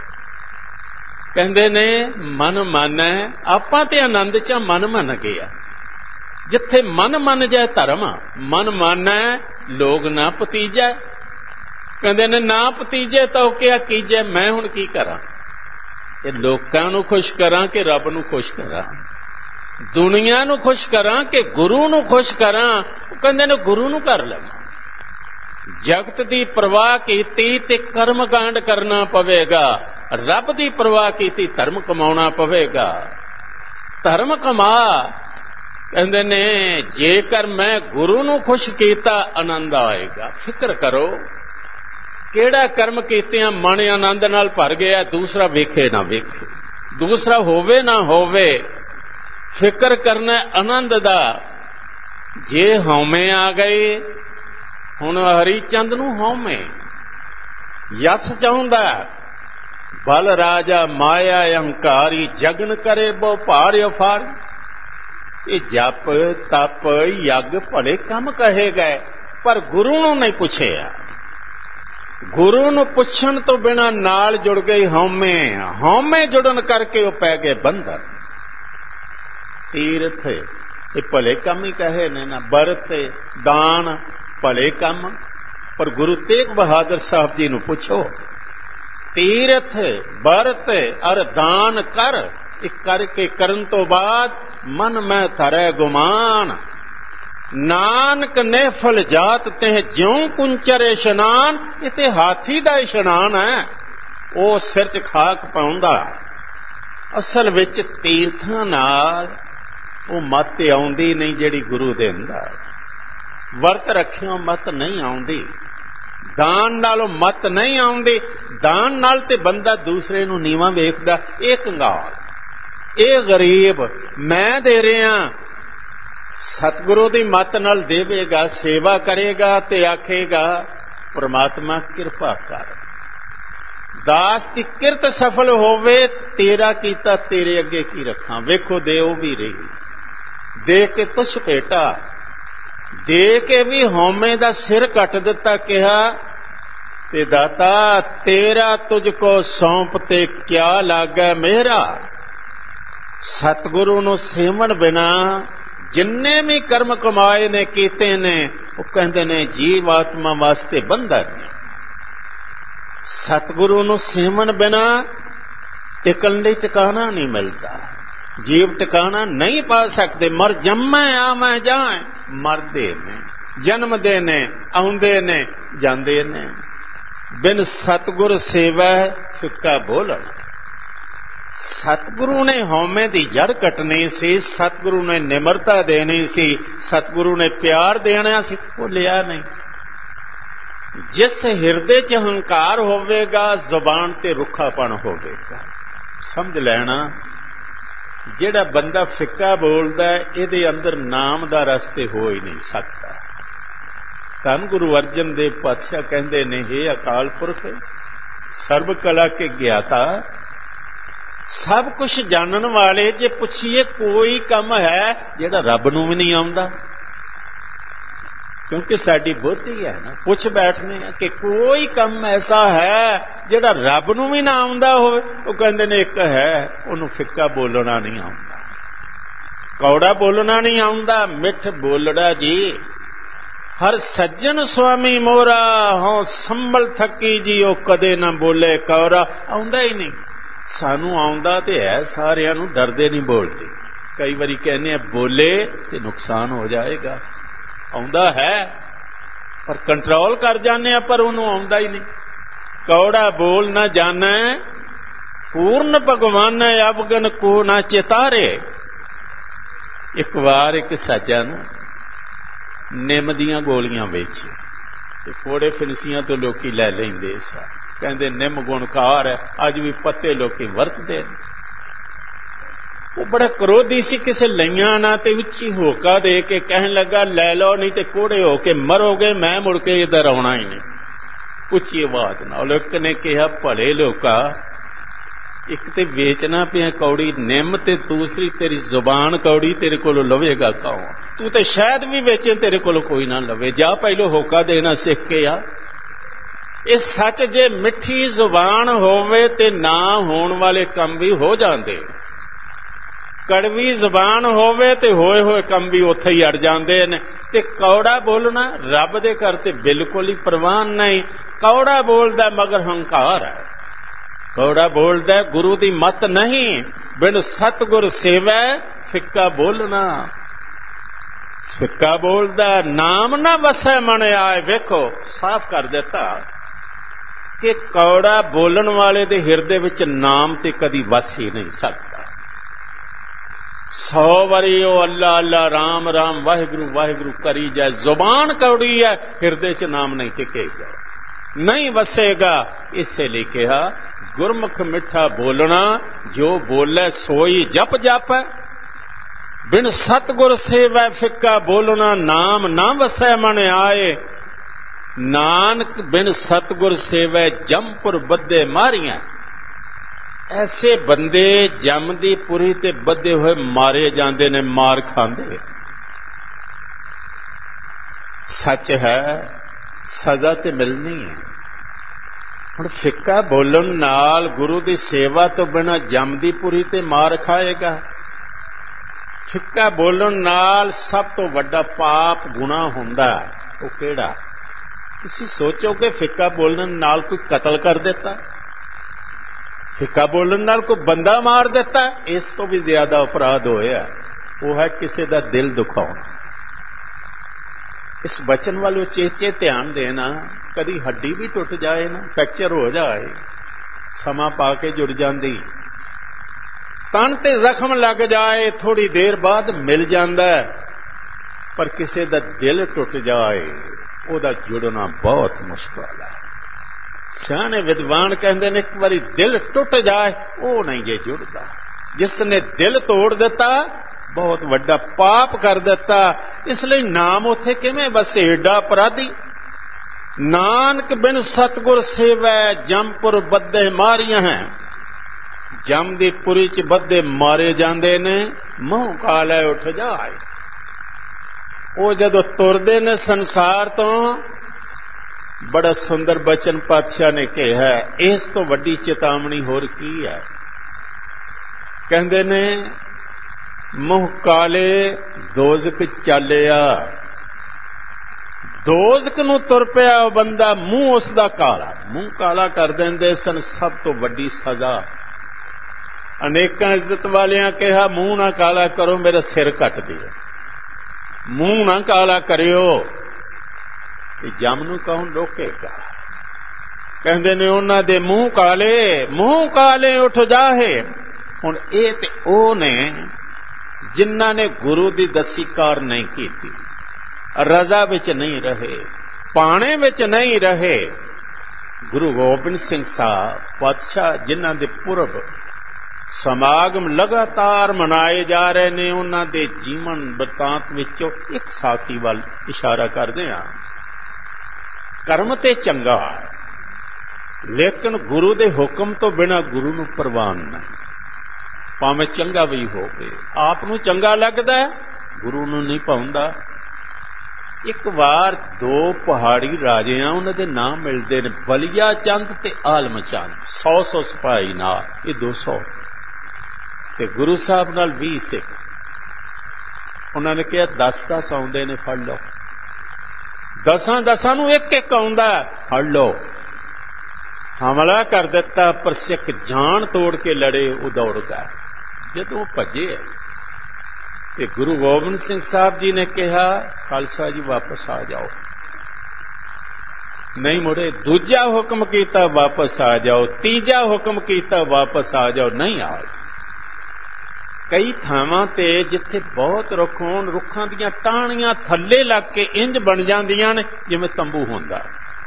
ਕਹਿੰਦੇ ਨੇ ਮਨ ਮਾਨੈ, ਆਪਾਂ ਤੇ ਆਨੰਦ 'ਚ ਮਨ ਮੰਨ ਗਿਆ। ਜਿੱਥੇ ਮਨ ਮੰਨ ਜਾਏ ਧਰਮ, ਮਨ ਮਾਨੈ ਲੋਗ ਨਾ ਭਤੀਜੈ। ਕਹਿੰਦੇ ਨੇ ਨਾ ਭਤੀਜੇ ਤਾਂ ਉਹ ਕਿਆ ਕੀਜੈ। ਮੈਂ ਹੁਣ ਕੀ ਕਰਾਂ? ਇਹ ਲੋਕਾਂ ਨੂੰ ਖੁਸ਼ ਕਰਾਂ ਕਿ ਰੱਬ ਨੂੰ ਖੁਸ਼ ਕਰਾਂ? ਦੁਨੀਆ ਨੂੰ ਖੁਸ਼ ਕਰਾਂ ਕਿ ਗੁਰੂ ਨੂੰ ਖੁਸ਼ ਕਰਾਂ? ਉਹ ਕਹਿੰਦੇ ਨੇ ਗੁਰੂ ਨੂੰ ਕਰ ਲਵਾਂ। ਜਗਤ ਦੀ ਪਰਵਾਹ ਕੀਤੀ ਤੇ ਕਰਮ ਕਾਂਡ ਕਰਨਾ ਪਵੇਗਾ। ਰੱਬ ਦੀ ਪਰਵਾਹ ਕੀਤੀ ਧਰਮ ਕਮਾਉਣਾ ਪਵੇਗਾ। ਧਰਮ ਕਮਾ। ਕਹਿੰਦੇ ਨੇ ਜੇਕਰ ਮੈਂ ਗੁਰੂ ਨੂੰ ਖੁਸ਼ ਕੀਤਾ ਆਨੰਦ ਆਏਗਾ। ਫਿਕਰ ਕਰੋ ਕਿਹੜਾ ਕਰਮ ਕੀਤਿਆਂ ਮਨ ਆਨੰਦ ਨਾਲ ਭਰ ਗਿਆ, ਦੂਸਰਾ ਵੇਖੇ ਨਾ ਵੇਖੇ, ਦੂਸਰਾ ਹੋਵੇ ਨਾ ਹੋਵੇ। ਫਿਕਰ ਕਰਨਾ ਆਨੰਦ ਦਾ। ਜੇ ਹਉਮੈ ਆ ਗਏ, ਹੁਣ ਹਰੀ ਚੰਦ ਨੂੰ ਹਉਮੈ, ਯਸ ਚਾਹੁੰਦਾ, ਬਲ ਰਾਜਾ ਮਾਇਆ ਅਹੰਕਾਰੀ, ਜਗਨ ਕਰੇ ਬਹੁ ਭਾਰ ਅਫਾਰ। ਇਹ ਜਪ ਤਪ ਯੱਗ ਭਲੇ ਕੰਮ ਕਹੇ ਗਏ, ਪਰ ਗੁਰੂ ਨੂੰ ਨਹੀਂ ਪੁੱਛਿਆ। ਗੁਰੂ ਨੂੰ ਪੁੱਛਣ ਤੋਂ ਬਿਨਾਂ ਨਾਲ ਜੁੜ ਗਈ ਹਉਮੈ। ਹਉਮੈ ਜੁੜਨ ਕਰਕੇ ਉਹ ਪੈ ਗਏ ਬੰਧਨ। ਤੀਰਥ ਇਹ ਭਲੇ ਕੰਮ ਹੀ ਕਹੇ ਨੇ ਨਾ, ਬਰਤ ਦਾਨ ਭਲੇ ਕੰਮ। ਪਰ ਗੁਰੂ ਤੇਗ ਬਹਾਦਰ ਸਾਹਿਬ ਜੀ ਨੂੰ ਪੁੱਛੋ, ਤੀਰਥ ਬਰਤ ਅਰ ਦਾਨ ਕਰ, ਇਹ ਕਰਕੇ ਕਰਨ ਤੋਂ ਬਾਅਦ ਮਨ ਮੈਂ ਧਰੈ ਗੁਮਾਨ। ਨਾਨਕ ਨੇ ਫਲ ਜਾਤ ਤੇ ਜਿਉਂ ਕੁੰਚਰ ਇਸ਼ਨਾਨ। ਇਹ ਤੇ ਹਾਥੀ ਦਾ ਇਸ਼ਨਾਨ ਹੈ, ਉਹ ਸਿਰ 'ਚ ਖਾਕ ਪਾਉਂਦਾ। ਅਸਲ ਵਿੱਚ ਤੀਰਥਾਂ ਨਾਲ ਉਹ ਮੱਤ ਆਉਂਦੀ ਨਹੀਂ ਜਿਹੜੀ ਗੁਰੂ ਦਿੰਦਾ। ਵਰਤ ਰੱਖਿਓ ਮੱਤ ਨਹੀਂ ਆਉਂਦੀ, ਦਾਨ ਨਾਲੋਂ ਮੱਤ ਨਹੀਂ ਆਉਂਦੀ। ਦਾਨ ਨਾਲ ਤੇ ਬੰਦਾ ਦੂਸਰੇ ਨੂੰ ਨੀਵਾਂ ਵੇਖਦਾ। ਇਹ ਕੰਗਾਲ, ਇਹ ਗਰੀਬ, ਮੈਂ ਦੇ ਰਿਹਾ। ਸਤਿਗੁਰੂ ਦੀ ਮੱਤ ਨਾਲ ਦੇਵੇਗਾ, ਸੇਵਾ ਕਰੇਗਾ ਤੇ ਆਖੇਗਾ ਪ੍ਰਮਾਤਮਾ ਕਿਰਪਾ ਕਰ। ਦਾਸ ਦੀ ਕਿਰਤ ਸਫਲ ਹੋਵੇ, ਤੇਰਾ ਕੀਤਾ ਤੇਰੇ ਅੱਗੇ ਕੀ ਰੱਖਾਂ। ਵੇਖੋ ਦੇਉ ਵੀ ਰਹੀ, ਦੇ ਕੇ ਤੁਛ ਭੇਟਾ, ਦੇ ਕੇ ਵੀ ਹਉਮੈ ਦਾ ਸਿਰ ਕੱਟ ਦਿੱਤਾ। ਕਿਹਾ ਤੇ ਦਾਤਾ ਤੇਰਾ ਤੁਝ ਕੋ ਸੌਂਪ ਤੇ ਕਿਆ ਲਾਗੈ ਮੇਰਾ। ਸਤਿਗੁਰੂ ਨੂੰ ਸੇਵਨ ਬਿਨਾ ਜਿੰਨੇ ਵੀ ਕਰਮ ਕਮਾਏ ਨੇ ਕੀਤੇ ਨੇ, ਉਹ ਕਹਿੰਦੇ ਨੇ ਜੀਵ ਆਤਮਾ ਵਾਸਤੇ ਬੰਧਨ ਨੇ। ਸਤਿਗੁਰੂ ਨੂੰ ਸੇਵਨ ਬਿਨਾ ਟਿਕਣ ਲਈ ਟਿਕਾਣਾ ਨਹੀਂ ਮਿਲਦਾ। ਜੀਵ ਟਿਕਾਣਾ ਨਹੀਂ ਪਾ ਸਕਦੇ। ਮਰ ਜੰਮੈ ਆਵੈ ਜਾਏ, ਮਰਦੇ ਨੇ, ਜਨਮਦੇ ਨੇ, ਆਉਂਦੇ ਨੇ, ਜਾਂਦੇ ਨੇ। ਬਿਨ ਸਤਿਗੁਰ ਸੇਵੈ ਫਿੱਕਾ ਬੋਲਣ। ਸਤਿਗੁਰੂ ਨੇ ਹਉਮੈ ਦੀ ਜੜ ਕੱਟਣੀ ਸੀ, ਸਤਿਗੁਰੂ ਨੇ ਨਿਮਰਤਾ ਦੇਣੀ ਸੀ, ਸਤਿਗੁਰੂ ਨੇ ਪਿਆਰ ਦੇਣਾ ਸੀ, ਉਹ ਲਿਆ ਨਹੀਂ। ਜਿਸ ਹਿਰਦੇ 'ਚ ਹੰਕਾਰ ਹੋਵੇਗਾ, ਜ਼ੁਬਾਨ ਤੇ ਰੁੱਖਾਪਣ ਹੋਵੇਗਾ। ਸਮਝ ਲੈਣਾ, ਜਿਹੜਾ ਬੰਦਾ ਫਿੱਕਾ ਬੋਲਦਾ ਇਹਦੇ ਅੰਦਰ ਨਾਮ ਦਾ ਰਸ ਤੇ ਹੋ ਹੀ ਨਹੀਂ ਸਕਦਾ। ਧੰਨ ਗੁਰੂ ਅਰਜਨ ਦੇਵ ਪਾਤਸ਼ਾਹ ਕਹਿੰਦੇ ਨੇ, ਹੇ ਅਕਾਲ ਪੁਰਖ, ਸਰਬ ਕਲਾ ਕੇ ਗਿਆਤਾ, ਸਭ ਕੁਛ ਜਾਣਨ ਵਾਲੇ, ਜੇ ਪੁੱਛੀਏ ਕੋਈ ਕੰਮ ਹੈ ਜਿਹੜਾ ਰੱਬ ਨੂੰ ਵੀ ਨਹੀਂ ਆਉਂਦਾ? ਕਿਉਂਕਿ ਸਾਡੀ ਬੁੱਧੀ ਹੈ ਨਾ, ਪੁੱਛ ਬੈਠਨੇ ਆ ਕਿ ਕੋਈ ਕੰਮ ਐਸਾ ਹੈ ਜਿਹੜਾ ਰੱਬ ਨੂੰ ਵੀ ਨਾ ਆਉਂਦਾ ਹੋਵੇ। ਉਹ ਕਹਿੰਦੇ ਨੇ ਇੱਕ ਹੈ, ਉਹਨੂੰ ਫਿੱਕਾ ਬੋਲਣਾ ਨਹੀਂ ਆਉਂਦਾ, ਕੌੜਾ ਬੋਲਣਾ ਨਹੀਂ ਆਉਂਦਾ, ਮਿੱਠ ਬੋਲੜਾ ਜੀ। ਹਰ ਸੱਜਣ ਸੁਆਮੀ ਮੋਰਾ, ਹੋਂ ਸੰਭਲ ਥੱਕੀ ਜੀ, ਉਹ ਕਦੇ ਨਾ ਬੋਲੇ ਕੌੜਾ। ਆਉਂਦਾ ਹੀ ਨਹੀਂ। ਸਾਨੂੰ ਆਉਂਦਾ ਤੇ ਹੈ, ਸਾਰਿਆਂ ਨੂੰ, ਡਰਦੇ ਨਹੀਂ ਬੋਲਦੇ। ਕਈ ਵਾਰੀ ਕਹਿੰਦੇ ਆ ਬੋਲੇ ਤੇ ਨੁਕਸਾਨ ਹੋ ਜਾਏਗਾ। ਆਉਂਦਾ ਹੈ ਪਰ ਕੰਟਰੋਲ ਕਰ ਜਾਂਦੇ ਆ, ਪਰ ਉਹਨੂੰ ਆਉਂਦਾ ਹੀ ਨਹੀਂ। ਕੌੜਾ ਬੋਲ ਨਾ ਜਾਣੈ, ਪੂਰਨ ਭਗਵਾਨ ਅਵਗਨ ਕੋ ਨਾ ਚੇਤਾਰੇ। ਇੱਕ ਵਾਰ ਇੱਕ ਸੱਜਣ ਨਿੰਮ ਦੀਆਂ ਗੋਲੀਆਂ ਵੇਚੀ ਤੇ ਫੋੜੇ ਫਿਨਸੀਆਂ ਤੋਂ ਲੋਕੀ ਲੈ ਲੈਂਦੇ ਸਨ। ਕਹਿੰਦੇ ਨਿੰਮ ਗੁਣਕਾਰ ਹੈ, ਅੱਜ ਵੀ ਪੱਤੇ ਲੋਕੀ ਵਰਤਦੇ ਨੇ। ਉਹ ਬੜਾ ਕਰੋਧੀ ਸੀ, ਕਿਸੇ ਲਈਆਂ ਨਾ ਤੇ ਉੱਚੀ ਹੋਕਾ ਦੇ ਕੇ ਕਹਿਣ ਲੱਗਾ, ਲੈ ਲਓ ਨਹੀਂ ਤੇ ਕੋੜੇ ਹੋ ਕੇ ਮਰੋਗੇ, ਮੈਂ ਮੁੜ ਕੇ ਇੱਧਰ ਆਉਣਾ ਹੀ ਨਹੀਂ। ਉੱਚੀ ਆਵਾਜ਼ ਨਾਲ ਇੱਕ ਨੇ ਕਿਹਾ, ਭਲੇ ਲੋਕਾ, ਇੱਕ ਤੇ ਵੇਚਣਾ ਪਿਆ ਕੌੜੀ ਨਿੰਮ, ਤੇ ਦੂਸਰੀ ਤੇਰੀ ਜ਼ੁਬਾਨ ਕੌੜੀ, ਤੇਰੇ ਕੋਲੋਂ ਲਵੇਗਾ ਕੌਣ? ਤੂੰ ਤੇ ਸ਼ਾਇਦ ਵੀ ਵੇਚੇ, ਤੇਰੇ ਕੋਲੋਂ ਕੋਈ ਨਾ ਲਵੇ। ਜਾ ਪਹਿਲੋਂ ਹੋਕਾ ਦੇਣਾ ਸਿੱਖ ਕੇ ਆ। ਇਹ ਸੱਚ, ਜੇ ਮਿੱਠੀ ਜ਼ੁਬਾਨ ਹੋਵੇ ਤੇ ਨਾ ਹੋਣ ਵਾਲੇ ਕੰਮ ਵੀ ਹੋ ਜਾਂਦੇ। ਕੜਵੀ ਜ਼ਬਾਨ ਹੋਵੇ ਤੇ ਹੋਏ ਹੋਏ ਕੰਮ ਵੀ ਉੱਥੇ ਹੀ ਅੜ ਜਾਂਦੇ ਨੇ। ਤੇ ਕੌੜਾ ਬੋਲਣਾ ਰੱਬ ਦੇ ਘਰ ਤੇ ਬਿਲਕੁਲ ਹੀ ਪ੍ਰਵਾਨ ਨਹੀਂ। ਕੌੜਾ ਬੋਲਦਾ ਮਗਰ ਹੰਕਾਰ ਹੈ, ਕੌੜਾ ਬੋਲਦਾ ਗੁਰੂ ਦੀ ਮੱਤ ਨਹੀਂ। ਬਿਨ ਸਤਿਗੁਰ ਸੇਵੈ ਫਿੱਕਾ ਬੋਲਣਾ, ਫਿੱਕਾ ਬੋਲਦਾ ਨਾਮ ਨਾ ਵਸੈ ਮਨ ਆਏ। ਵੇਖੋ ਸਾਫ਼ ਕਰ ਦਿੱਤਾ ਕਿ ਕੌੜਾ ਬੋਲਣ ਵਾਲੇ ਦੇ ਹਿਰਦੇ ਵਿੱਚ ਨਾਮ ਤੇ ਕਦੀ ਵਸ ਹੀ ਨਹੀਂ ਸਕਦਾ। 100 ਵਾਰੀ ਉਹ ਅੱਲਾ ਅੱਲਾ ਰਾਮ ਰਾਮ ਵਾਹਿਗੁਰੂ ਵਾਹਿਗੁਰੂ ਕਰੀ ਜਾਏ, ਜ਼ੁਬਾਨ ਕੌੜੀ ਹੈ, ਹਿਰਦੇ 'ਚ ਨਾਮ ਨਹੀਂ ਟਿਕੇਗਾ, ਨਹੀਂ ਵਸੇਗਾ। ਇਸੇ ਲਈ ਕਿਹਾ ਗੁਰਮੁਖ ਮਿੱਠਾ ਬੋਲਣਾ, ਜੋ ਬੋਲੇ ਸੋਈ ਜਪ ਜਪ। ਬਿਨ ਸਤਿਗੁਰ ਸੇਵੈ ਫਿੱਕਾ ਬੋਲਣਾ, ਨਾਮ ਨਾ ਵਸੈ ਮਨ ਆਏ। ਨਾਨਕ ਬਿਨ ਸਤਿਗੁਰ ਸੇਵੈ ਜੰਮਪੁਰ ਬੱਧੇ ਮਾਰੀਆਂ। ਐਸੇ ਬੰਦੇ ਜੰਮ ਦੀ ਪੁਰੀ ਤੇ ਬੱਧੇ ਹੋਏ ਮਾਰੇ ਜਾਂਦੇ ਨੇ, ਮਾਰ ਖਾਂਦੇ। ਸੱਚ ਹੈ, ਸਜ਼ਾ ਤੇ ਮਿਲਣੀ ਹੈ। ਹੁਣ ਫਿੱਕਾ ਬੋਲਣ ਨਾਲ ਗੁਰੂ ਦੀ ਸੇਵਾ ਤੋਂ ਬਿਨਾਂ ਜੰਮ ਦੀ ਪੁਰੀ ਤੇ ਮਾਰ ਖਾਏਗਾ। ਫਿੱਕਾ ਬੋਲਣ ਨਾਲ ਸਭ ਤੋਂ ਵੱਡਾ ਪਾਪ ਗੁਨਾਹ ਹੁੰਦਾ, ਉਹ ਕਿਹੜਾ? ਤੁਸੀਂ ਸੋਚੋਗੇ ਫਿੱਕਾ ਬੋਲਣ ਨਾਲ ਕੋਈ ਕਤਲ ਕਰ ਦਿੱਤਾ, ਫਿੱਕਾ ਬੋਲਣ ਨਾਲ ਕੋਈ ਬੰਦਾ ਮਾਰ ਦਿੱਤਾ, ਇਸ ਤੋਂ ਵੀ ਜ਼ਿਆਦਾ ਅਪਰਾਧ ਹੋਇਆ। ਉਹ ਹੈ ਕਿਸੇ ਦਾ ਦਿਲ ਦੁਖਾਉਣਾ। ਇਸ ਬਚਨ ਵੱਲ ਉਚੇਚੇ ਧਿਆਨ ਦੇਣਾ। ਕਦੀ ਹੱਡੀ ਵੀ ਟੁੱਟ ਜਾਏ ਨਾ, ਫ੍ਰੈਕਚਰ ਹੋ ਜਾਏ, ਸਮਾਂ ਪਾ ਕੇ ਜੁੜ ਜਾਂਦੀ। ਤਨ ਤੇ ਜ਼ਖਮ ਲੱਗ ਜਾਏ, ਥੋੜੀ ਦੇਰ ਬਾਅਦ ਮਿਲ ਜਾਂਦਾ। ਪਰ ਕਿਸੇ ਦਾ ਦਿਲ ਟੁੱਟ ਜਾਏ, ਉਹਦਾ ਜੁੜਨਾ ਬਹੁਤ ਮੁਸ਼ਕਲ ਹੈ। ਸਿਆਣੇ ਵਿਦਵਾਨ ਕਹਿੰਦੇ ਨੇ, ਇੱਕ ਵਾਰੀ ਦਿਲ ਟੁੱਟ ਜਾਏ, ਉਹ ਨਹੀਂ ਜੇ ਜੁੜਦਾ। ਜਿਸ ਨੇ ਦਿਲ ਤੋੜ ਦਿੱਤਾ, ਬਹੁਤ ਵੱਡਾ ਪਾਪ ਕਰ ਦਿੱਤਾ। ਇਸ ਲਈ ਨਾਮ ਉੱਥੇ ਕਿਵੇਂ ਵਸੇ? ਏਡਾ ਅਪਰਾਧੀ। ਨਾਨਕ ਬਿਨ ਸਤਿਗੁਰ ਸੇਵੈ ਜੰਮਪੁਰ ਬੱਧੇ ਮਾਰੀਆਂ ਹੈ। ਜੰਮ ਦੀ ਪੁਰੀ 'ਚ ਬੱਧੇ ਮਾਰੇ ਜਾਂਦੇ ਨੇ। ਮੂੰਹ ਕਾਲੇ ਉੱਠ ਜਾਏ। ਉਹ ਜਦੋਂ ਤੁਰਦੇ ਨੇ ਸੰਸਾਰ ਤੋਂ, ਬੜਾ ਸੁੰਦਰ ਬਚਨ ਪਾਤਸ਼ਾਹ ਨੇ ਕਿਹਾ, ਇਸ ਤੋਂ ਵੱਡੀ ਚੇਤਾਵਨੀ ਹੋਰ ਕੀ ਹੈ? ਕਹਿੰਦੇ ਨੇ, ਮੂੰਹ ਕਾਲੇ ਦੋਜ਼ਖ ਚਾਲਿਆ। ਦੋਜ਼ਖ ਨੂੰ ਤੁਰ ਪਿਆ ਉਹ ਬੰਦਾ, ਮੂੰਹ ਉਸ ਦਾ ਕਾਲਾ। ਮੂੰਹ ਕਾਲਾ ਕਰ ਦਿੰਦੇ ਸਨ, ਸਭ ਤੋਂ ਵੱਡੀ ਸਜ਼ਾ। ਅਨੇਕਾਂ ਇੱਜ਼ਤ ਵਾਲਿਆਂ ਕਿਹਾ, ਮੂੰਹ ਨਾ ਕਾਲਾ ਕਰੋ, ਮੇਰਾ ਸਿਰ ਕੱਟ ਦਿਓ, ਮੂੰਹ ਨਾ ਕਾਲਾ ਕਰਿਓ। ਤੇ ਜੰਮ ਨੂੰ ਕੌਣ ਰੋਕੇਗਾ? ਕਹਿੰਦੇ ਨੇ ਉਹਨਾਂ ਦੇ ਮੂੰਹ ਕਾਲੇ ਉੱਠ ਜਾਹੇ। ਹੁਣ ਇਹ ਤੇ ਉਹ ਨੇ ਜਿਨ੍ਹਾਂ ਨੇ ਗੁਰੂ ਦੀ ਦੱਸੀ ਕਾਰ ਨਹੀਂ ਕੀਤੀ, ਰਜ਼ਾ ਵਿੱਚ ਨਹੀਂ ਰਹੇ, ਪਾਣੇ ਵਿੱਚ ਨਹੀਂ ਰਹੇ। ਗੁਰੂ ਗੋਬਿੰਦ ਸਿੰਘ ਸਾਹਿਬ ਪਾਤਸ਼ਾਹ, ਜਿਨ੍ਹਾਂ ਦੇ ਪੁਰਬ ਸਮਾਗਮ ਲਗਾਤਾਰ ਮਨਾਏ ਜਾ ਰਹੇ ਨੇ, ਉਹਨਾਂ ਦੇ ਜੀਵਨ ਬਰਤਾਂਤ ਵਿੱਚੋਂ ਇੱਕ ਸਾਖੀ ਵੱਲ ਇਸ਼ਾਰਾ ਕਰਦੇ ਹਾਂ। ਕਰਮ ਤੇ ਚੰਗਾ, ਲੇਕਿਨ ਗੁਰੂ ਦੇ ਹੁਕਮ ਤੋਂ ਬਿਨਾਂ ਗੁਰੂ ਨੂੰ ਪ੍ਰਵਾਨ ਨਹੀਂ। ਭਾਵੇਂ ਚੰਗਾ ਵੀ ਹੋਵੇ, ਆਪ ਨੂੰ ਚੰਗਾ ਲੱਗਦਾ, ਗੁਰੂ ਨੂੰ ਨਹੀਂ ਭਾਉਂਦਾ। ਇੱਕ ਵਾਰ ਦੋ ਪਹਾੜੀ ਰਾਜੇ ਆ, ਉਹਨਾਂ ਦੇ ਨਾਮ ਮਿਲਦੇ ਨੇ, ਬਲੀਆ ਚੰਦ ਤੇ ਆਲਮ ਚੰਦ। 100 ਸਿਪਾਹੀ ਨਾਲ, ਇਹ 200 ਤੇ ਗੁਰੂ ਸਾਹਿਬ ਨਾਲ 20 ਸਿੱਖ। ਉਹਨਾਂ ਨੇ ਕਿਹਾ 10 ਆਉਂਦੇ ਨੇ, ਫੜ ਲਓ। 10 ਨੂੰ ਇੱਕ ਆਉਂਦਾ, ਫੜ ਲਓ। ਹਮਲਾ ਕਰ ਦਿੱਤਾ, ਪਰ ਸਿੱਖ ਜਾਨ ਤੋੜ ਕੇ ਲੜੇ, ਉਹ ਦੌੜ ਗਏ। ਜਦੋਂ ਭੱਜੇ ਤੇ ਗੁਰੂ ਗੋਬਿੰਦ ਸਿੰਘ ਸਾਹਿਬ ਜੀ ਨੇ ਕਿਹਾ, ਖਾਲਸਾ ਜੀ ਵਾਪਸ ਆ ਜਾਓ। ਨਹੀਂ ਮੁੜੇ। ਦੂਜਾ ਹੁਕਮ ਕੀਤਾ, ਵਾਪਸ ਆ ਜਾਓ। ਤੀਜਾ ਹੁਕਮ ਕੀਤਾ, ਵਾਪਸ ਆ ਜਾਓ। ਨਹੀਂ ਆਏ। ਕਈ ਥਾਵਾਂ ਤੇ ਜਿੱਥੇ ਬਹੁਤ ਰੁੱਖ ਹੋਣ, ਰੁੱਖਾਂ ਦੀਆਂ ਟਾਹਣੀਆਂ ਥੱਲੇ ਲੱਗ ਕੇ ਇੰਜ ਬਣ ਜਾਂਦੀਆਂ ਨੇ ਜਿਵੇਂ ਤੰਬੂ ਹੁੰਦਾ।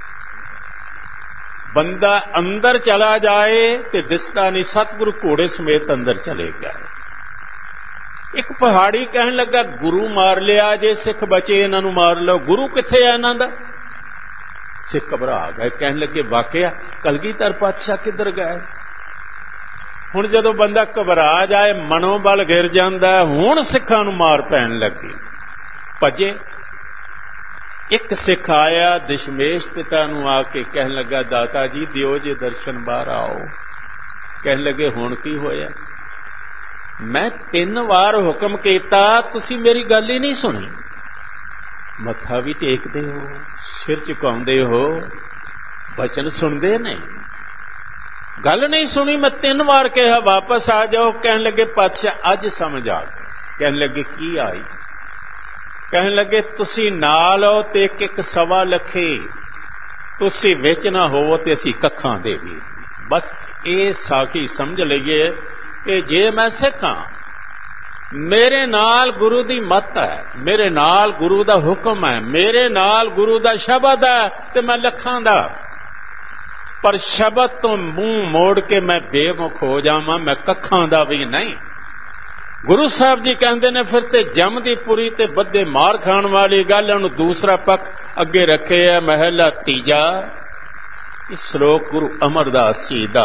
ਬੰਦਾ ਅੰਦਰ ਚਲਾ ਜਾਏ ਤੇ ਦਿਸਦਾ ਨਹੀਂ। ਸਤਿਗੁਰੂ ਘੋੜੇ ਸਮੇਤ ਅੰਦਰ ਚਲੇ ਗਏ। ਇੱਕ ਪਹਾੜੀ ਕਹਿਣ ਲੱਗਾ, ਗੁਰੂ ਮਾਰ ਲਿਆ ਜੇ, ਸਿੱਖ ਬਚੇ, ਇਹਨਾਂ ਨੂੰ ਮਾਰ ਲਓ। ਗੁਰੂ ਕਿੱਥੇ ਆ ਇਹਨਾਂ ਦਾ? ਸਿੱਖ ਘਬਰਾ ਗਏ, ਕਹਿਣ ਲੱਗੇ, ਵਾਕਿਆ ਕਲਗੀਧਰ ਪਾਤਸ਼ਾਹ ਕਿੱਧਰ ਗਏ? ਹੁਣ ਜਦੋਂ ਬੰਦਾ ਘਬਰਾ ਜਾਏ, ਮਨੋਬਲ ਗਿਰ ਜਾਂਦਾ। ਹੁਣ ਸਿੱਖਾਂ ਨੂੰ ਮਾਰ ਪੈਣ ਲੱਗੀ, ਭੱਜੇ। ਇੱਕ ਸਿੱਖ ਆਇਆ, ਦਸ਼ਮੇਸ਼ ਪਿਤਾ ਨੂੰ ਆ ਕੇ ਕਹਿਣ ਲੱਗਾ, ਦਾਤਾ ਜੀ ਦਿਓ ਜੇ ਦਰਸ਼ਨ, ਬਾਹਰ ਆਓ। ਕਹਿਣ ਲੱਗੇ, ਹੁਣ ਕੀ ਹੋਇਆ? ਮੈਂ 3 ਵਾਰ ਹੁਕਮ ਕੀਤਾ, ਤੁਸੀਂ ਮੇਰੀ ਗੱਲ ਹੀ ਨਹੀਂ ਸੁਣੀ। ਮੱਥਾ ਵੀ ਟੇਕਦੇ ਹੋ, ਸਿਰ ਝੁਕਾਉਂਦੇ ਹੋ, ਬਚਨ ਸੁਣਦੇ ਨਹੀਂ, ਗੱਲ ਨਹੀਂ ਸੁਣੀ। ਮੈਂ 3 ਵਾਰ ਕਿਹਾ ਵਾਪਸ ਆ ਜਾਓ। ਕਹਿਣ ਲੱਗੇ, ਪਾਤਸ਼ਾਹ ਅੱਜ ਸਮਝ ਆ ਗਈ। ਕਹਿਣ ਲੱਗੇ, ਕੀ ਆਈ? ਕਹਿਣ ਲੱਗੇ, ਤੁਸੀਂ ਨਾਲ ਹੋ ਤੇ ਇੱਕ 1.25 ਲੱਖ, ਤੁਸੀਂ ਵਿੱਚ ਨਾ ਹੋਵੋ ਤੇ ਅਸੀਂ ਕੱਖਾਂ ਦੇ ਵੀ। ਬਸ ਇਹ ਸਾਖੀ ਸਮਝ ਲਈਏ ਕਿ ਜੇ ਮੈਂ ਸਿੱਖਾਂ, ਮੇਰੇ ਨਾਲ ਗੁਰੂ ਦੀ ਮੱਤ ਹੈ, ਮੇਰੇ ਨਾਲ ਗੁਰੂ ਦਾ ਹੁਕਮ ਹੈ, ਮੇਰੇ ਨਾਲ ਗੁਰੂ ਦਾ ਸ਼ਬਦ ਹੈ, ਤੇ ਮੈਂ ਲੱਖਾਂ ਦਾ। ਪਰ ਸ਼ਬਦ ਤੋਂ ਮੂੰਹ ਮੋੜ ਕੇ ਮੈਂ ਬੇਮੁਖ ਹੋ ਜਾਵਾਂ, ਮੈਂ ਕੱਖਾਂ ਦਾ ਵੀ ਨਹੀਂ। ਗੁਰੂ ਸਾਹਿਬ ਜੀ ਕਹਿੰਦੇ ਨੇ, ਫਿਰ ਤੇ ਜਮ ਦੀ ਪੁਰੀ ਤੇ ਬੱਧੇ ਮਾਰ ਖਾਣ ਵਾਲੀ ਗੱਲ। ਉਹਨੂੰ ਦੂਸਰਾ ਪੱਖ ਅੱਗੇ ਰੱਖਿਆ, ਮਹਿਲਾ ਤੀਜਾ। ਇਸ ਸ਼ਲੋਕ ਗੁਰੂ ਅਮਰਦਾਸ ਜੀ ਦਾ।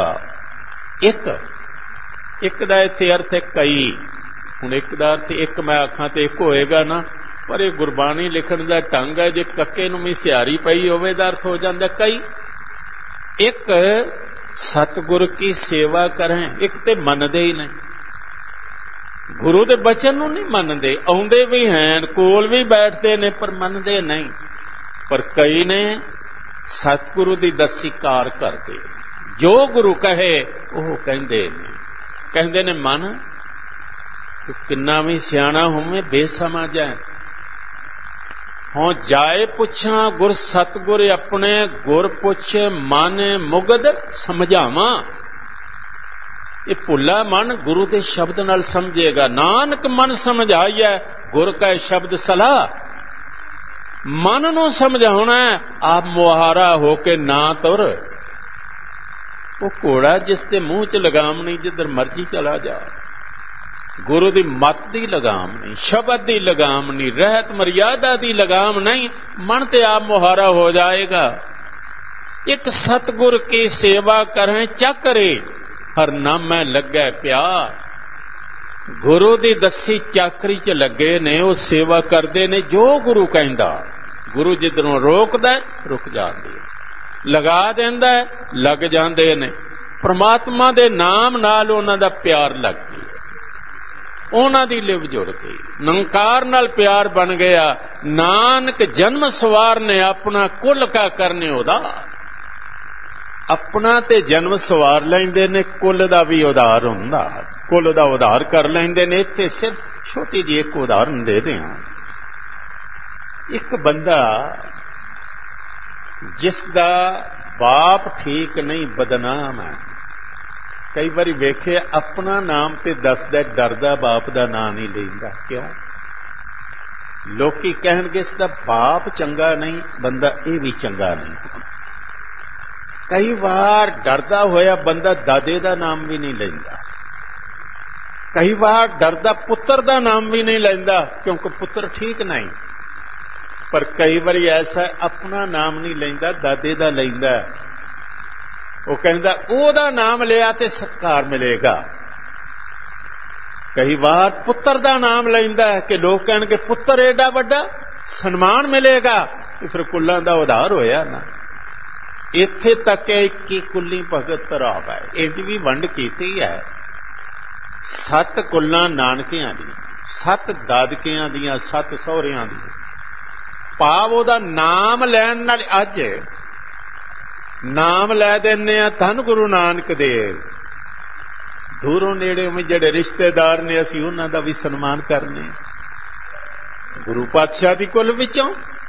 ਇੱਕ ਦਾ ਇੱਥੇ ਅਰਥ ਹੈ ਕਈ। ਹੁਣ ਇੱਕ ਦਾ ਅਰਥ ਇੱਕ ਮੈਂ ਆਖਾਂ ਤੇ ਇੱਕ ਹੋਏਗਾ ਨਾ, ਪਰ ਇਹ ਗੁਰਬਾਣੀ ਲਿਖਣ ਦਾ ਢੰਗ ਹੈ। ਜੇ ਕੱਕੇ ਨੂੰ ਵੀ ਸਿਹਾਰੀ ਪਈ ਹੋਵੇ ਦਾ ਅਰਥ ਹੋ ਜਾਂਦਾ ਕਈ। ਇੱਕ ਸਤਿਗੁਰ ਕੀ ਸੇਵਾ ਕਰੇ, ਇੱਕ ਤੇ ਮੰਨਦੇ ਹੀ ਨਹੀਂ, ਗੁਰੂ ਦੇ ਬਚਨ ਨੂੰ ਨਹੀਂ ਮੰਨਦੇ। ਆਉਂਦੇ ਵੀ ਹਨ, ਕੋਲ ਵੀ ਬੈਠਦੇ ਨੇ, ਪਰ ਮੰਨਦੇ ਨਹੀਂ। ਪਰ ਕਈ ਨੇ ਸਤਿਗੁਰੂ ਦੀ ਦੱਸੀ ਕਾਰ ਕਰਦੇ, ਜੋ ਗੁਰੂ ਕਹੇ ਉਹ ਕਹਿੰਦੇ ਨੇ। ਕਹਿੰਦੇ ਨੇ, ਮਨ ਤੂੰ ਕਿੰਨਾ ਵੀ ਸਿਆਣਾ ਹੋਵੇਂ, ਬੇਸਮਝ ਹੈ। ਹੋਂ ਜਾਏ ਪੁੱਛਾਂ ਗੁਰ ਸਤਿਗੁਰ ਆਪਣੇ, ਗੁਰ ਪੁੱਛ ਮਨ ਮੁਗਧ ਸਮਝਾਵਾਂ। ਇਹ ਭੁੱਲਾ ਮਨ ਗੁਰੂ ਦੇ ਸ਼ਬਦ ਨਾਲ ਸਮਝੇਗਾ। ਨਾਨਕ ਮਨ ਸਮਝਾਈਐ, ਗੁਰ ਕੈ ਸ਼ਬਦ ਸਲਾਹ। ਮਨ ਨੂੰ ਸਮਝਾਉਣਾ, ਆਪ ਮੁਹਾਰਾ ਹੋ ਕੇ ਨਾ ਤੁਰ। ਉਹ ਘੋੜਾ ਜਿਸ ਦੇ ਮੂੰਹ 'ਚ ਲਗਾਮ ਨਹੀਂ, ਜਿੱਧਰ ਮਰਜ਼ੀ ਚਲਾ ਜਾ। ਗੁਰੂ ਦੀ ਮੱਤ ਦੀ ਲਗਾਮ ਨਹੀਂ, ਸ਼ਬਦ ਦੀ ਲਗਾਮ ਨਹੀਂ, ਰਹਿਤ ਮਰਿਆਦਾ ਦੀ ਲਗਾਮ ਨਹੀਂ, ਮਨ ਤੇ ਆਪ ਮੁਹਾਰਾ ਹੋ ਜਾਏਗਾ। ਇੱਕ ਸਤਿਗੁਰ ਕੀ ਸੇਵਾ ਕਰੇ ਚੱਕਰੇ, ਹਰ ਨਾਮੈ ਲੱਗੈ ਪਿਆਰ। ਗੁਰੂ ਦੀ ਦੱਸੀ ਚਾਕਰੀ 'ਚ ਲੱਗੇ ਨੇ, ਉਹ ਸੇਵਾ ਕਰਦੇ ਨੇ ਜੋ ਗੁਰੂ ਕਹਿੰਦਾ। ਗੁਰੂ ਜਿੱਧਰੋਂ ਰੋਕਦਾ ਰੁਕ ਜਾਂਦੇ, ਲਗਾ ਦਿੰਦਾ ਲੱਗ ਜਾਂਦੇ ਨੇ। ਪ੍ਰਮਾਤਮਾ ਦੇ ਨਾਮ ਨਾਲ ਉਹਨਾਂ ਦਾ ਪਿਆਰ ਲੱਗ ਗਿਆ, ਉਹਨਾਂ ਦੀ ਲਿਵ ਜੁੜ ਗਈ, ਨਿਰੰਕਾਰ ਨਾਲ ਪਿਆਰ ਬਣ ਗਿਆ। ਨਾਨਕ ਜਨਮ ਸਵਾਰ ਨੇ ਆਪਣਾ, ਕੁੱਲ ਕਾ ਕਰਨੇ ਉਦਾਰ। ਆਪਣਾ ਤੇ ਜਨਮ ਸਵਾਰ ਲੈਂਦੇ ਨੇ, ਕੁੱਲ ਦਾ ਵੀ ਉਧਾਰ ਹੁੰਦਾ, ਕੁੱਲ ਦਾ ਉਧਾਰ ਕਰ ਲੈਂਦੇ ਨੇ। ਇੱਥੇ ਸਿਰਫ ਛੋਟੀ ਜਿਹੀ ਇੱਕ ਉਦਾਹਰਨ ਦੇ ਦਿਆਂ। ਇੱਕ ਬੰਦਾ ਜਿਸ ਦਾ ਬਾਪ ਠੀਕ ਨਹੀਂ, ਬਦਨਾਮ ਹੈ। ਕਈ ਵਾਰੀ ਵੇਖਿਆ, ਆਪਣਾ ਨਾਮ ਤੇ ਦੱਸਦਾ, ਡਰਦਾ ਬਾਪ ਦਾ ਨਾਂ ਨਹੀਂ ਲੈਂਦਾ। ਕਿਉਂ? ਲੋਕੀ ਕਹਿਣਗੇ ਇਸ ਦਾ ਬਾਪ ਚੰਗਾ ਨਹੀਂ, ਬੰਦਾ ਇਹ ਵੀ ਚੰਗਾ ਨਹੀਂ। ਕਈ ਵਾਰ ਡਰਦਾ ਹੋਇਆ ਬੰਦਾ ਦਾਦੇ ਦਾ ਨਾਮ ਵੀ ਨਹੀਂ ਲੈਂਦਾ। ਕਈ ਵਾਰ ਡਰਦਾ ਪੁੱਤਰ ਦਾ ਨਾਮ ਵੀ ਨਹੀਂ ਲੈਂਦਾ, ਕਿਉਂਕਿ ਪੁੱਤਰ ਠੀਕ ਨਹੀਂ। पर कई बारी ऐसा अपना नाम नहीं लैंदा, दादे दा लैंदा। वो कहता ओदा नाम लिया ते सत्कार मिलेगा। कई बार पुत्र दा नाम लैंदा कि लोग कहणगे पुत्र एडा वड्डा सन्मान मिलेगा, तो फिर कुल्लां दा उधार होया ना। इत्थे तक इक्की कुल्ली भगत राव है, इंज भी वंड कीती है। 7 कुल्लां नानकियां दी, 7 दादकियां दियां, 7 सहुरियां दी। भाव ओदा नाम लैण नाल अज नाम लै दिंदे आ धन गुरु नानक देव। दूरों नेड़े में जिहड़े रिश्तेदार ने असीं उन्हां दा भी सन्मान करने। गुरु पातशाह दी कुल विचों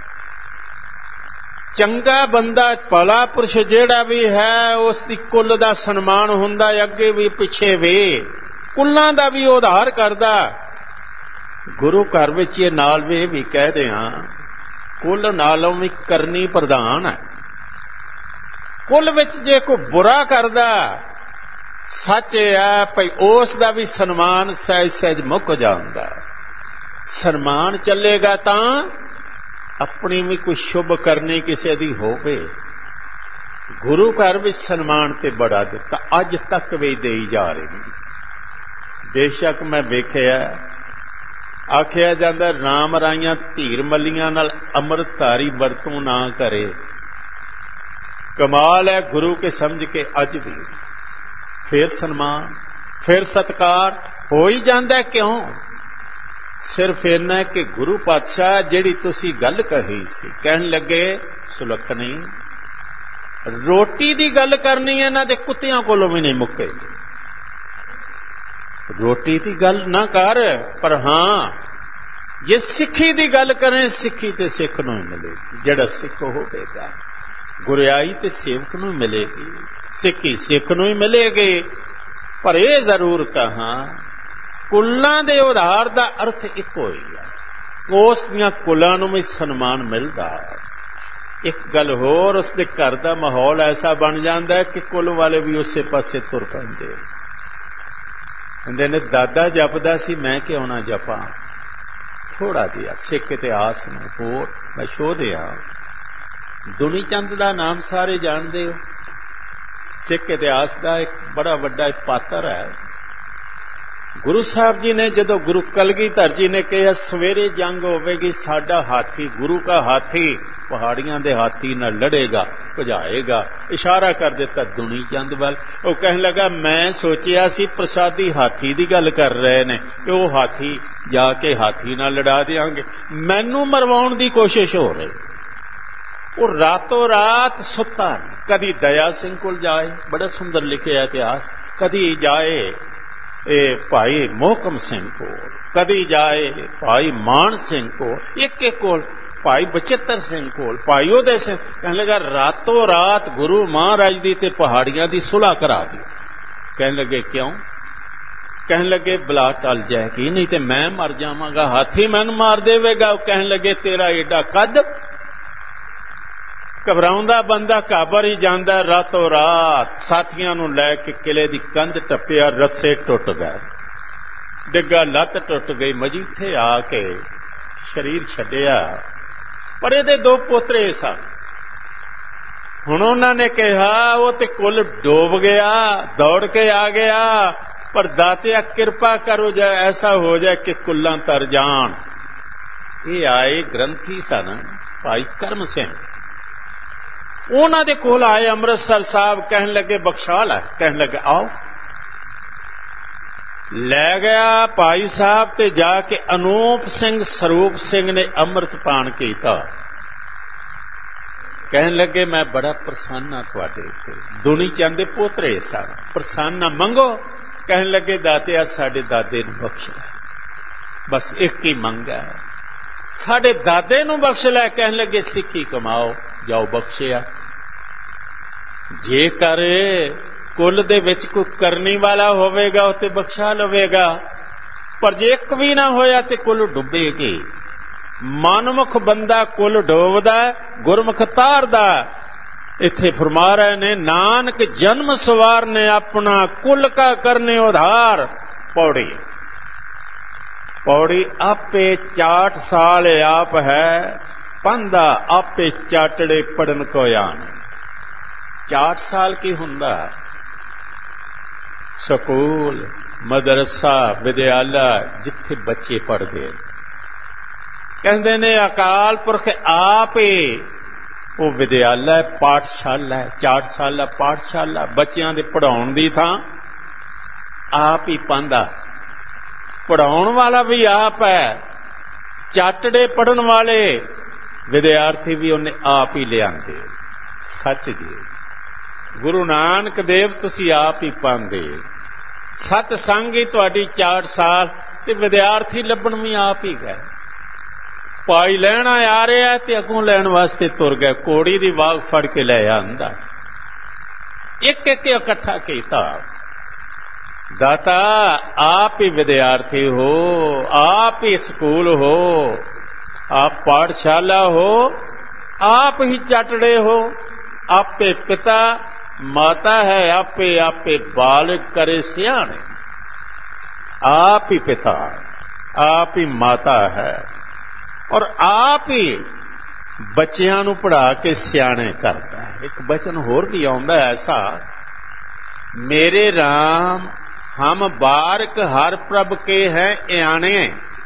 चंगा बंदा भला पुरुष जिहड़ा भी है उसकी कुल दा सन्मान हुंदा, अगे भी पिछे भी। कुल्लां दा भी उधार करदा। गुरु घर विच ये नाल भी कह दियां कुल नालों भी करनी प्रधान है। कुल विच जे कोई बुरा करदा सच है भई उस दा भी सन्मान सहज सहज मुक जांदा। सन्मान चलेगा तां अपनी भी कोई शुभ करनी किसी दी होवे। गुरु घर विच सन्मान ते बड़ा दिता, अज तक भी देई जा रहे। बेशक मैं वेखिया आखिया जांदा राम राइयां धीर मलियां नाल अमृतधारी वरतों ना करे। कमाल है गुरु के समझ के अज भी फिर सन्मान फिर सत्कार हो ही जाता। क्यों? सिर्फ इन्ना कि गुरु पातशाह जिहड़ी तुसी गल कही सी, कहन लगे सुलखनी रोटी दी गल करनी है, इन्हां दे कुत्तियां कोलों भी नहीं मुक्के। रोटी दी गल ना कर, पर हाँ जे सिक्खी दी गल करें सिक्खी ते सिख नूं मिलेगी। जिहड़ा सिख होवेगा गुरियाई ते सेवक नूं मिलेगी, सिक्खी सिख नूं ही मिलेगी। पर यह जरूर कहा कुल्लां दे उधार दा अर्थ इको ही है। उस दियां कुल्लां नूं भी सन्मान मिलदा। एक गल होर उसदे घर दा माहौल ऐसा बन जांदा है कि कुल वाले भी उसे पासे तुर पैंदे। कहंदे ने दादा जपदा सी मैं क्यों ना जपां। थोड़ा जिहा सिख इतिहास नूं होर मैं शो दिया। दुनी चंद दा नाम सारे जानदे हो। सिख इतिहास का एक बड़ा वड्डा पात्र है। गुरु साहब जी ने जदों गुरु कलगीधर जी ने कहा सवेरे जंग होवेगी, साडा हाथी गुरु का हाथी पहाड़ियां दे हाथी नाल लड़ेगा भजाएगा, इशारा कर दिता दुनी चंद वाल। वो कहने लगा मैं सोचिया सी प्रसादी हाथी की गल कर रहे ने, वो हाथी जाके हाथी नाल लड़ा देंगे। मैनू मरवाउण दी कोशिश हो रही। वो रातों रात सुता, कदी दया सिंह कोल जाए, बड़ा सुंदर लिखे इतिहास, कदी जाए भाई मोहकम सिंह कोल, कदी जाए भाई मान सिंह कोल, एक एक कोल भाई बचित्र सिंह कोल, भाई उदय सिंह। कहने लगा रातों रात गुरु महाराज दी ते पहाड़ियां दी सुलह करा दी। कहने लगे क्यों? कहने लगे बला टल जाएगी, नहीं तो मैं मर जावांगा, हाथी मैनू मार देवेगा। कहने लगे तेरा एडा कद, घबराउंदा बंदा काबर ही जांदा। रातों रात साथियां नूं लै के किले दी कंध टप्पिया, रस्से टुट गए, डिग्गा लत्त टुट गई, मजीठे आके शरीर छड्डिया। पर इहदे 2 पोतरे सन। हुण उन्होंने कहा वो ते कुल डूब गया, दौड़ के आ गया, पर दातिया कृपा करो जाए ऐसा हो जाए कि कुल्लां तर जान। ये आए ग्रंथी सन भाई करम सिंह, उन्हां दे कोल आए अमृतसर साहब। कहन लगे बख्शाल है, कहन लगे आओ। लै गया भाई साहब ते जाके अनूप सिंह सरूप सिंह ने अमृत पान किया। कहन लगे मैं बड़ा प्रसन्न हाँ तुहाडे ते। दुनी चंद दे पोतरे सन, प्रसन्न मंगो। कहन लगे दातिया साडे दादे नूं बख्श लै, बस एक ही मंग है, साडे दादे नूं बख्श लै। कहन लगे सिक्खी कमाओ, जाओ बख्शिया। जेकर कुल दे विच कोई करनी वाला होवेगा उते बख्शा लवेगा, पर जे एक भी ना होया ते कुल डुबेगी। मनमुख बंदा कुल डोबदा, गुरमुख तारदा। इत्थे फरमा रहे ने नानक जन्म सवार ने अपना कुल का करने उधार। पौड़ी पौड़ी आपे चाट साल आप है, ਪਾਂਦਾ ਆਪੇ ਚਾਟੜੇ ਪੜਨ ਕੋ ਆਣ। 4 ਸਾਲ ਕੀ ਹੁੰਦਾ? ਸਕੂਲ, ਮਦਰਸਾ, ਵਿਦਿਆਲਾ ਜਿੱਥੇ ਬੱਚੇ ਪੜ੍ਹਦੇ। ਕਹਿੰਦੇ ਨੇ ਅਕਾਲ ਪੁਰਖ ਆਪ ਹੀ ਉਹ ਵਿਦਿਆਲਾ, ਪਾਠਸ਼ਾਲਾ, 4 ਸਾਲਾ ਪਾਠਸ਼ਾਲਾ, ਬੱਚਿਆਂ ਦੇ ਪੜ੍ਹਾਉਣ ਦੀ ਥਾਂ ਆਪ ਹੀ ਪਾਂਦਾ। ਪੜ੍ਹਾਉਣ ਵਾਲਾ ਵੀ ਆਪ ਹੈ, ਚਾਟੜੇ ਪੜ੍ਹਨ ਵਾਲੇ ਵਿਦਿਆਰਥੀ ਵੀ ਉਹਨੇ ਆਪ ਹੀ ਲਿਆਂਦੇ। ਸੱਚ ਜੀ, ਗੁਰੂ ਨਾਨਕ ਦੇਵ ਤੁਸੀਂ ਆਪ ਹੀ ਪਾਉਂਦੇ। ਸਤ ਸੰਗ ਹੀ ਤੁਹਾਡੀ 4 ਸਾਲ ਤੇ ਵਿਦਿਆਰਥੀ ਲੱਭਣ ਵੀ ਆਪ ਹੀ ਗਏ। ਭਾਈ ਲੈਣਾ ਆ ਰਿਹਾ ਤੇ ਅੱਗੋਂ ਲੈਣ ਵਾਸਤੇ ਤੁਰ ਗਏ। ਕੋੜੀ ਦੀ ਵਾਗ ਫੜ ਕੇ ਲੈ ਆਂਦਾ, ਇੱਕ ਇੱਕ ਇਕੱਠਾ ਕੀਤਾ। ਦਾਤਾ ਆਪ ਹੀ ਵਿਦਿਆਰਥੀ ਹੋ, ਆਪ ਹੀ ਸਕੂਲ ਹੋ, आप पाठशाला हो, आप ही चाटड़े हो। आपे पिता माता है, आपे आपे बालक करे सियाने। आप ही पिता, आप ही माता है और आप ही बच्चियां नूं पढ़ा के सियाने करता है। एक बचन होर भी आउंदा ऐसा, मेरे राम हम बारक हर प्रभ के हैं इयाने।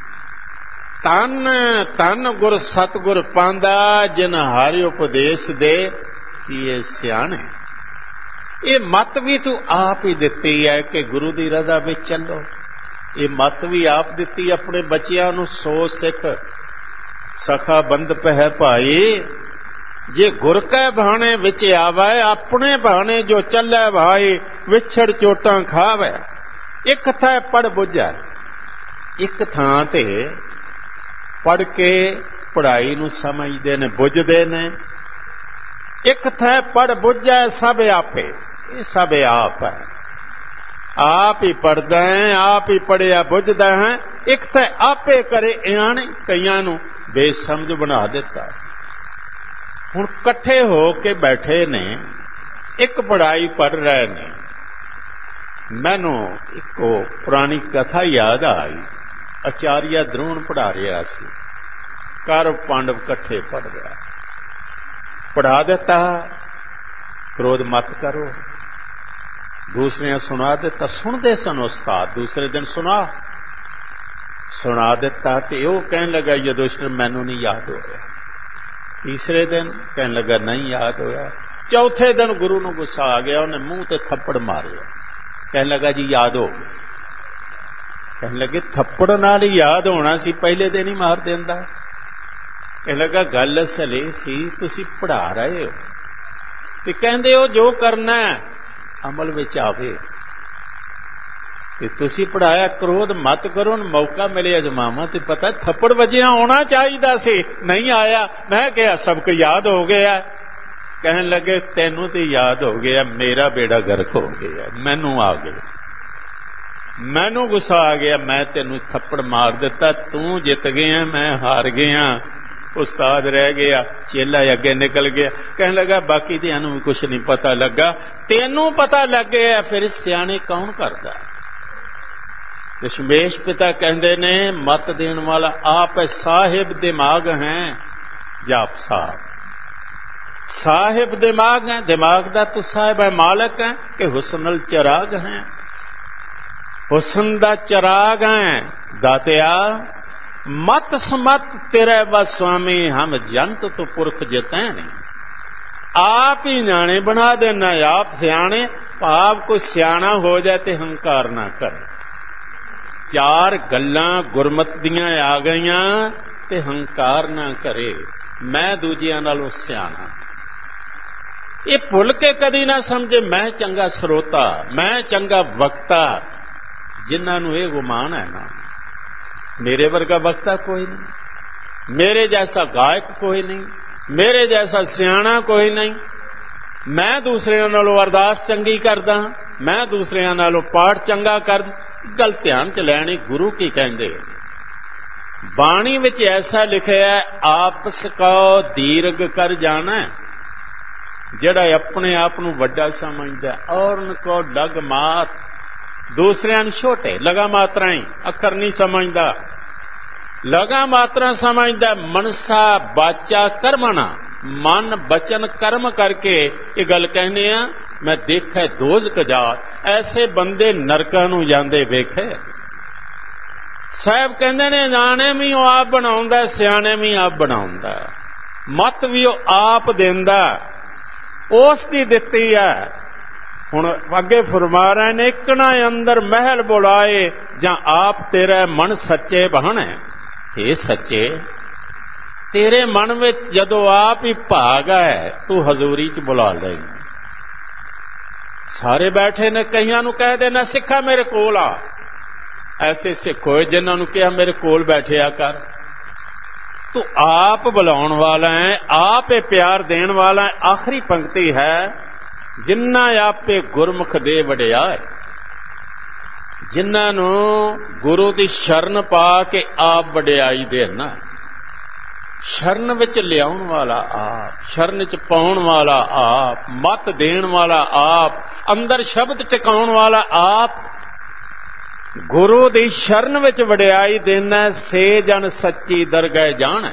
तन तन गुर सतगुर पांदा, जिन हरि उपदेश दे किए सियाने। ये मत भी तू आप ही दिती है कि गुरु दी रज़ा विच चलो। ये मत भी आप दिती अपने बच्चियां नूं। सो सिख सखा बंद पह भाई, जे गुर कै बहाने विच आवे, अपने बहाने जो चले भाई, विछड़ चोटां खावे। एक थां पढ़ बुझा, एक थां ते पढ़ के पढ़ाई नूं समझदे ने, बुझदे ने। एक थां पढ़ बुझा सब आपे, ये सब आप है। आप ही पढ़दा है, आप ही पढ़िया बुझदा है। एक थां आपे करे इयाने, कईयां नूं बेसमझ बना दिता। हुण इकट्ठे हो के बैठे ने, एक पढ़ाई पढ़ रहे ने। मैनू एक पुरानी कथा याद आई। आचार्य द्रोण पढ़ा रहा सी, कौरव पांडव कट्ठे पढ़ रहा, पढ़ा देता क्रोध मत करो। दूसरे सुना देता, सुनते सन उस्ताद। दूसरे दिन सुना देता तो वो कहने लगा युधिष्ठिर मैनू नहीं याद हो रहा। तीसरे दिन कहने लगा नहीं याद होया। चौथे दिन गुरु नूं गुस्सा आ गया, उन्हें मुंह ते थप्पड़ मारिया। कहने लगा जी याद हो गया। कहने लगे थप्पड़ नाल ही याद होना सी, पहले दिन ही मार देंदा। कहने लगा गल असले सी तुसी पढ़ा रहे हो ते कहंदे हो जो करना अमल विच आवे ते तुसी पढ़ाया। क्रोध मत करो, मौका मिले अजमावा ते पता थप्पड़ वजिया होना चाहिए सी, नहीं आया। मैं क्या सबको याद हो गया। कहने लगे तेनू तो याद हो गया, मेरा बेड़ा गर्क हो गया, मैनू आ गया, मैनू गुस्सा आ गया, मैं तेनू थप्पड़ मार दिता। तू जित गया, मैं हार गया। उस्ताद रह गया, चेला अगे निकल गया। कहने लगा बाकी तेनू भी कुछ नहीं पता लगा, तेनू पता लग गया, फिर सियाने कौन करता। दशमेश पिता कहते ने मत देने वाला आप है, साहिब दिमाग हैं जाप साहब। साहिब दिमाग है, दिमाग दा तो साहिब है, मालक है कि हुस्नल चिराग है। हुस्न दा चिराग है दातिया, मत समत तेरे व स्वामी हम जंत तो पुरख जिते नहीं। आप ही न्याणे बना देना, आप सियाने। भाव को सियाना हो जाए तो हंकार ना करे। 4 गल्लां गुरमत दियां आ गईयां ते हंकार ना करे, मैं दूजियां नालों सियाना। ये भुल के कदी ना समझे मैं चंगा श्रोता, मैं चंगा वक्ता। जिन्होंने ये गुमान है ना, मेरे वर्गा वक्ता कोई नहीं, मेरे जैसा गायक कोई नहीं, मेरे जैसा सियाणा कोई नहीं। मैं दूसरे नालों अरदास चंगी करदा, मैं दूसरे नालों पाठ चंगा कर। गल ध्यान च लैनी, गुरु की कहंदे बाणी विच ऐसा लिखा है, आपस को दीर्घ कर जाना। जिहड़ा अपने आप नूं वड्डा समझदा और उनको डग मात, दूसरिਆਂ ਨੂੰ छोटे लगा मात्राएं अखर नहीं समझदा। ਲਗਾ ਮਾਤਰਾ ਸਮਝਦਾ ਮਨਸਾ ਬਾਚਾ ਕਰਮਣਾ, ਮਨ ਬਚਨ ਕਰਮ ਕਰਕੇ ਇਹ ਗੱਲ ਕਹਿੰਦੇ ਆ। ਮੈਂ ਦੇਖਿਆ ਦੋਜ਼ਖ ਜਾਤ, ਐਸੇ ਬੰਦੇ ਨਰਕਾਂ ਨੂੰ ਜਾਂਦੇ ਵੇਖੇ। ਸਾਹਿਬ ਕਹਿੰਦੇ ਨੇ ਜਾਣੇ ਵੀ ਉਹ ਆਪ ਬਣਾਉਂਦਾ, ਸਿਆਣੇ ਵੀ ਆਪ ਬਣਾਉਂਦਾ, ਮਤ ਵੀ ਉਹ ਆਪ ਦਿੰਦਾ, ਉਸ ਦੀ ਦਿੱਤੀ ਹੈ। ਹੁਣ ਅੱਗੇ ਫਰਮਾ ਰਹੇ ਨੇ ਇੱਕ ਨਾ ਅੰਦਰ ਮਹਿਲ ਬੁਲਾਏ, ਜਾਂ ਆਪ ਤੇਰਾ ਮਨ ਸੱਚੇ ਬਹਣੇ। ਇਹ ਸੱਚੇ ਤੇਰੇ ਮਨ ਵਿੱਚ ਜਦੋਂ ਆਪ ਹੀ ਭਾਗ ਹੈ, ਤੂੰ ਹਜ਼ੂਰੀ ਚ ਬੁਲਾ ਲੈ। ਸਾਰੇ ਬੈਠੇ ਨੇ, ਕਈਆਂ ਨੂੰ ਕਹਿ ਦੇਣਾ ਸਿੱਖਾ ਮੇਰੇ ਕੋਲ ਆ। ਐਸੇ ਸਿੱਖ ਹੋਏ ਜਿਨ੍ਹਾਂ ਨੂੰ ਕਿਹਾ ਮੇਰੇ ਕੋਲ ਬੈਠਿਆ ਕਰ। ਤੂੰ ਆਪ ਬੁਲਾਉਣ ਵਾਲਾ ਹੈ, ਆਪ ਇਹ ਪਿਆਰ ਦੇਣ ਵਾਲਾ ਹੈ। ਆਖਰੀ ਪੰਕਤੀ ਹੈ, ਜਿਨ੍ਹਾਂ ਆਪੇ ਗੁਰਮੁਖ ਦੇ ਵਡਿਆਏ, ਜਿਨ੍ਹਾਂ ਨੂੰ ਗੁਰੂ ਦੀ ਸ਼ਰਨ ਪਾ ਕੇ ਆਪ ਵਡਿਆਈ ਦੇਣਾ। ਸ਼ਰਨ ਵਿੱਚ ਲਿਆਉਣ ਵਾਲਾ ਆਪ, ਸ਼ਰਨ ਚ ਪਾਉਣ ਵਾਲਾ ਆਪ, ਮਤ ਦੇਣ ਵਾਲਾ ਆਪ, ਅੰਦਰ ਸ਼ਬਦ ਟਿਕਾਉਣ ਵਾਲਾ ਆਪ। ਗੁਰੂ ਦੀ ਸ਼ਰਨ ਵਿੱਚ ਵਡਿਆਈ ਦੇਣਾ, ਸੇ ਜਨ ਸੱਚੀ ਦਰਗਾਹ ਜਾਣੈ।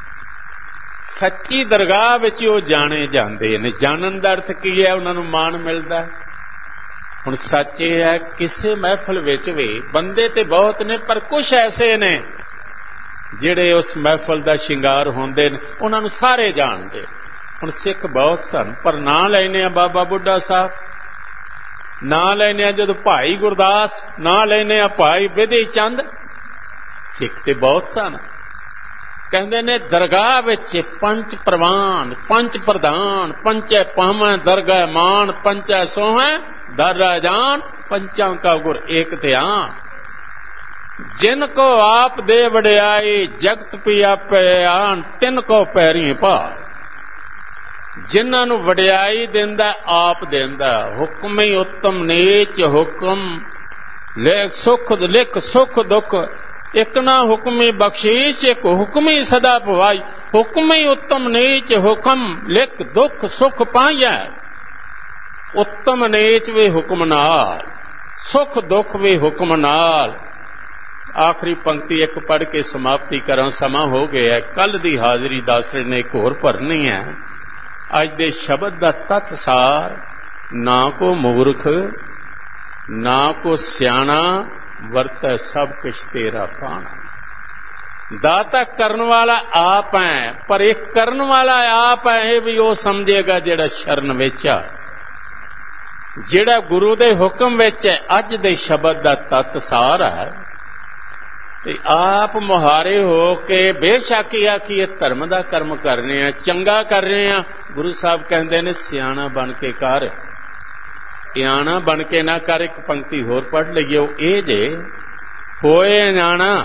ਸੱਚੀ ਦਰਗਾਹ ਵਿੱਚ ਉਹ ਜਾਣੇ ਜਾਂਦੇ ਨੇ। ਜਾਣਨ ਦਾ ਅਰਥ ਕੀ ਹੈ? ਉਹਨਾਂ ਨੂੰ ਮਾਣ ਮਿਲਦਾ। ਹੁਣ ਸੱਚ ਇਹ ਹੈ, ਕਿਸੇ ਮਹਿਫਲ ਵਿੱਚ ਵੀ ਬੰਦੇ ਤੇ ਬਹੁਤ ਨੇ, ਪਰ ਕੁਛ ਐਸੇ ਨੇ ਜਿਹੜੇ ਉਸ ਮਹਿਫਲ ਦਾ ਸ਼ਿੰਗਾਰ ਹੁੰਦੇ ਨੇ, ਉਹਨਾਂ ਨੂੰ ਸਾਰੇ ਜਾਣਦੇ। ਹੁਣ ਸਿੱਖ ਬਹੁਤ ਸਨ, ਪਰ ਨਾਂ ਲੈਨੇ ਆ ਬਾਬਾ ਬੁੱਢਾ ਸਾਹਿਬ, ਨਾਂ ਲੈਨੇ ਆ ਜਦੋਂ ਭਾਈ ਗੁਰਦਾਸ, ਨਾਂ ਲੈਨੇ ਆ ਭਾਈ ਵਿਧੀ ਚੰਦ। ਸਿੱਖ ਤੇ ਬਹੁਤ ਸਨ। ਕਹਿੰਦੇ ਨੇ ਦਰਗਾਹ ਵਿੱਚ ਪੰਜ ਪ੍ਰਵਾਨ, ਪੰਜ ਪ੍ਰਧਾਨ, ਪੰਚੈ ਪਾਵਾਂ ਦਰਗਾਹ ਮਾਨ, ਪੰਚੈ ਸੋਹੈ ਦਰ ਜਾਨ, ਪੰਚਾਂ ਕਾ ਗੁਰ ਏਕ ਧਿਆਨ। ਜਿਨ ਕੋ ਆਪ ਦੇ ਵਡਿਆਈ, ਜਗਤ ਪਿਆਪੇ ਆਨ, ਤਿੰਨ ਕੋ ਪੈਰੀ ਭਾਰ। ਜਿਨ੍ਹਾਂ ਨੂੰ ਵਡਿਆਈ ਦਿੰਦਾ ਆਪ ਦਿੰਦਾ। ਹੁਕਮ ਹੀ ਉੱਤਮ ਨੀਚ, ਹੁਕਮ ਲੇਖ ਸੁਖ ਲਿਖ ਸੁਖ ਦੁੱਖ, ਇੱਕ ਨਾ ਹੁਕਮੀ ਬਖਸ਼ੀਸ਼, ਇੱਕ ਹੁਕਮੀ ਸਦਾ ਭਵਾਈ। ਹੁਕਮ ਹੀ ਉੱਤਮ ਨੀਚ, ਹੁਕਮ ਲਿਖ ਦੁੱਖ ਸੁਖ ਪਾਈਐ। ਉੱਤਮ ਨੀਚ ਵੀ ਹੁਕਮ ਨਾਲ, ਸੁਖ ਦੁੱਖ ਵੀ ਹੁਕਮ ਨਾਲ। ਆਖਰੀ ਪੰਕਤੀ ਇੱਕ ਪੜ੍ਹ ਕੇ ਸਮਾਪਤੀ ਕਰਾਂ, ਸਮਾਂ ਹੋ ਗਿਆ। ਕੱਲ ਦੀ ਹਾਜ਼ਰੀ ਦਾਸਰੇ ਨੇ ਇੱਕ ਹੋਰ ਭਰਨੀ ਹੈ। ਅੱਜ ਦੇ ਸ਼ਬਦ ਦਾ ਤੱਤ ਸਾਰ, ਨਾ ਕੋ ਮੂਰਖ ਨਾ ਕੋ ਸਿਆਣਾ, ਵਰਤੈ ਸਭ ਕੁਛ ਤੇਰਾ ਪਾਣਾ। ਦਾਤਾ ਕਰਨ ਵਾਲਾ ਆਪ ਹੈ, ਪਰ ਇਹ ਕਰਨ ਵਾਲਾ ਆਪ ਹੈ, ਇਹ ਵੀ ਉਹ ਸਮਝੇਗਾ ਜਿਹੜਾ ਸ਼ਰਨ ਵਿੱਚ ਆ, ਜਿਹੜਾ ਗੁਰੂ ਦੇ ਹੁਕਮ ਵਿੱਚ ਹੈ। ਅੱਜ ਦੇ ਸ਼ਬਦ ਦਾ ਤੱਤ ਸਾਰ ਹੈ। ਤੇ ਆਪ ਮੁਹਾਰੇ ਹੋ ਕੇ ਬੇਸ਼ੱਕ ਇਹ ਧਰਮ ਦਾ ਕਰਮ ਕਰ ਰਹੇ ਆ, ਚੰਗਾ ਕਰ ਰਹੇ ਆ। ਗੁਰੂ ਸਾਹਿਬ ਕਹਿੰਦੇ ਨੇ ਸਿਆਣਾ ਬਣ ਕੇ ਕਰ, ਇਆਣਾ ਬਣ ਕੇ ਨਾ ਕਰ। ਇੱਕ ਪੰਕਤੀ ਹੋਰ ਪੜ੍ਹ ਲਈਓ, ਇਹ ਜੇ ਹੋਏ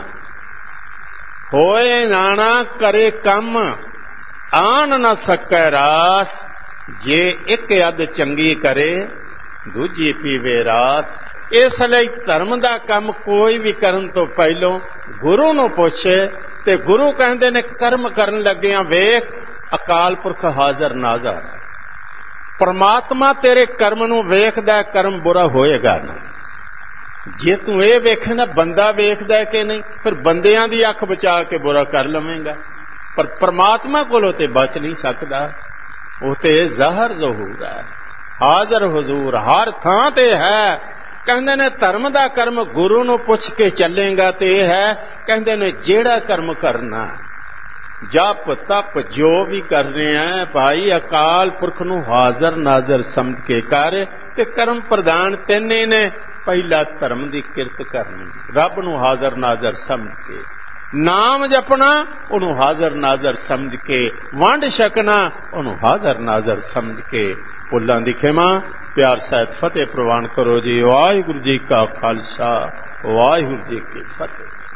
ਜਾਣਾ ਕਰੇ ਕੰਮ, ਆਣ ਨਾ ਸਕੈ ਰਾਸ। ਜੇ ਇੱਕ ਅੱਧ ਚੰਗੀ ਕਰੇ, ਦੂਜੀ ਪੀਵੇ ਰਾਸ। ਇਸ ਲਈ ਧਰਮ ਦਾ ਕੰਮ ਕੋਈ ਵੀ ਕਰਨ ਤੋਂ ਪਹਿਲੋਂ ਗੁਰੂ ਨੂੰ ਪੁੱਛੇ। ਤੇ ਗੁਰੂ ਕਹਿੰਦੇ ਨੇ ਕਰਮ ਕਰਨ ਲੱਗਿਆਂ ਵੇਖ, ਅਕਾਲ ਪੁਰਖ ਹਾਜ਼ਰ ਨਾਜ਼ਰ। ਪਰਮਾਤਮਾ ਤੇਰੇ ਕਰਮ ਨੂੰ ਵੇਖਦਾ, ਕਰਮ ਬੁਰਾ ਹੋਏਗਾ ਨਾ। ਜੇ ਤੂੰ ਇਹ ਵੇਖੇ ਨਾ ਬੰਦਾ ਵੇਖਦਾ ਕਿ ਨਹੀਂ, ਫਿਰ ਬੰਦਿਆਂ ਦੀ ਅੱਖ ਬਚਾ ਕੇ ਬੁਰਾ ਕਰ ਲਵੇਂਗਾ, ਪਰ ਪਰਮਾਤਮਾ ਕੋਲੋਂ ਤੇ ਬਚ ਨਹੀਂ ਸਕਦਾ। ਉਹ ਤੇ ਜ਼ਾਹਰ ਜ਼ਹੂਰ ਹੈ, ਹਾਜ਼ਰ ਹਜ਼ੂਰ ਹਰ ਥਾਂ ਤੇ ਹੈ। ਕਹਿੰਦੇ ਨੇ ਧਰਮ ਦਾ ਕਰਮ ਗੁਰੂ ਨੂੰ ਪੁੱਛ ਕੇ ਚੱਲੇਗਾ ਤੇ ਇਹ ਹੈ। ਕਹਿੰਦੇ ਨੇ ਜਿਹੜਾ ਕਰਮ ਕਰਨਾ, ਜਪ ਤਪ ਜੋ ਵੀ ਕਰ ਰਹੇ ਆ ਭਾਈ, ਅਕਾਲ ਪੁਰਖ ਨੂੰ ਹਾਜ਼ਰ ਨਾਜ਼ਰ ਸਮਝ ਕੇ ਕਰ। ਤੇ ਕਰਮ ਪ੍ਰਧਾਨ ਤਿੰਨ ਹੀ ਨੇ। ਪਹਿਲਾ ਧਰਮ ਦੀ ਕਿਰਤ ਕਰਨੀ, ਰੱਬ ਨੂੰ ਹਾਜ਼ਰ ਨਾਜ਼ਰ ਸਮਝ ਕੇ। ਨਾਮ ਜਪਣਾ, ਉਹਨੂੰ ਹਾਜ਼ਰ ਨਾਜ਼ਰ ਸਮਝ ਕੇ। ਵੰਡ ਛਕਣਾ, ਉਹਨੂੰ ਹਾਜ਼ਰ ਨਾਜ਼ਰ ਸਮਝ ਕੇ। ਭੁੱਲਾਂ ਦੀ ਖਿਮਾ, ਪਿਆਰ ਸਹਿਤ ਫਤਿਹ ਪ੍ਰਵਾਨ ਕਰੋ ਜੀ। ਵਾਹਿਗੁਰੂ ਜੀ ਕਾ ਖਾਲਸਾ, ਵਾਹਿਗੁਰੂ ਜੀ ਕੀ ਫਤਿਹ।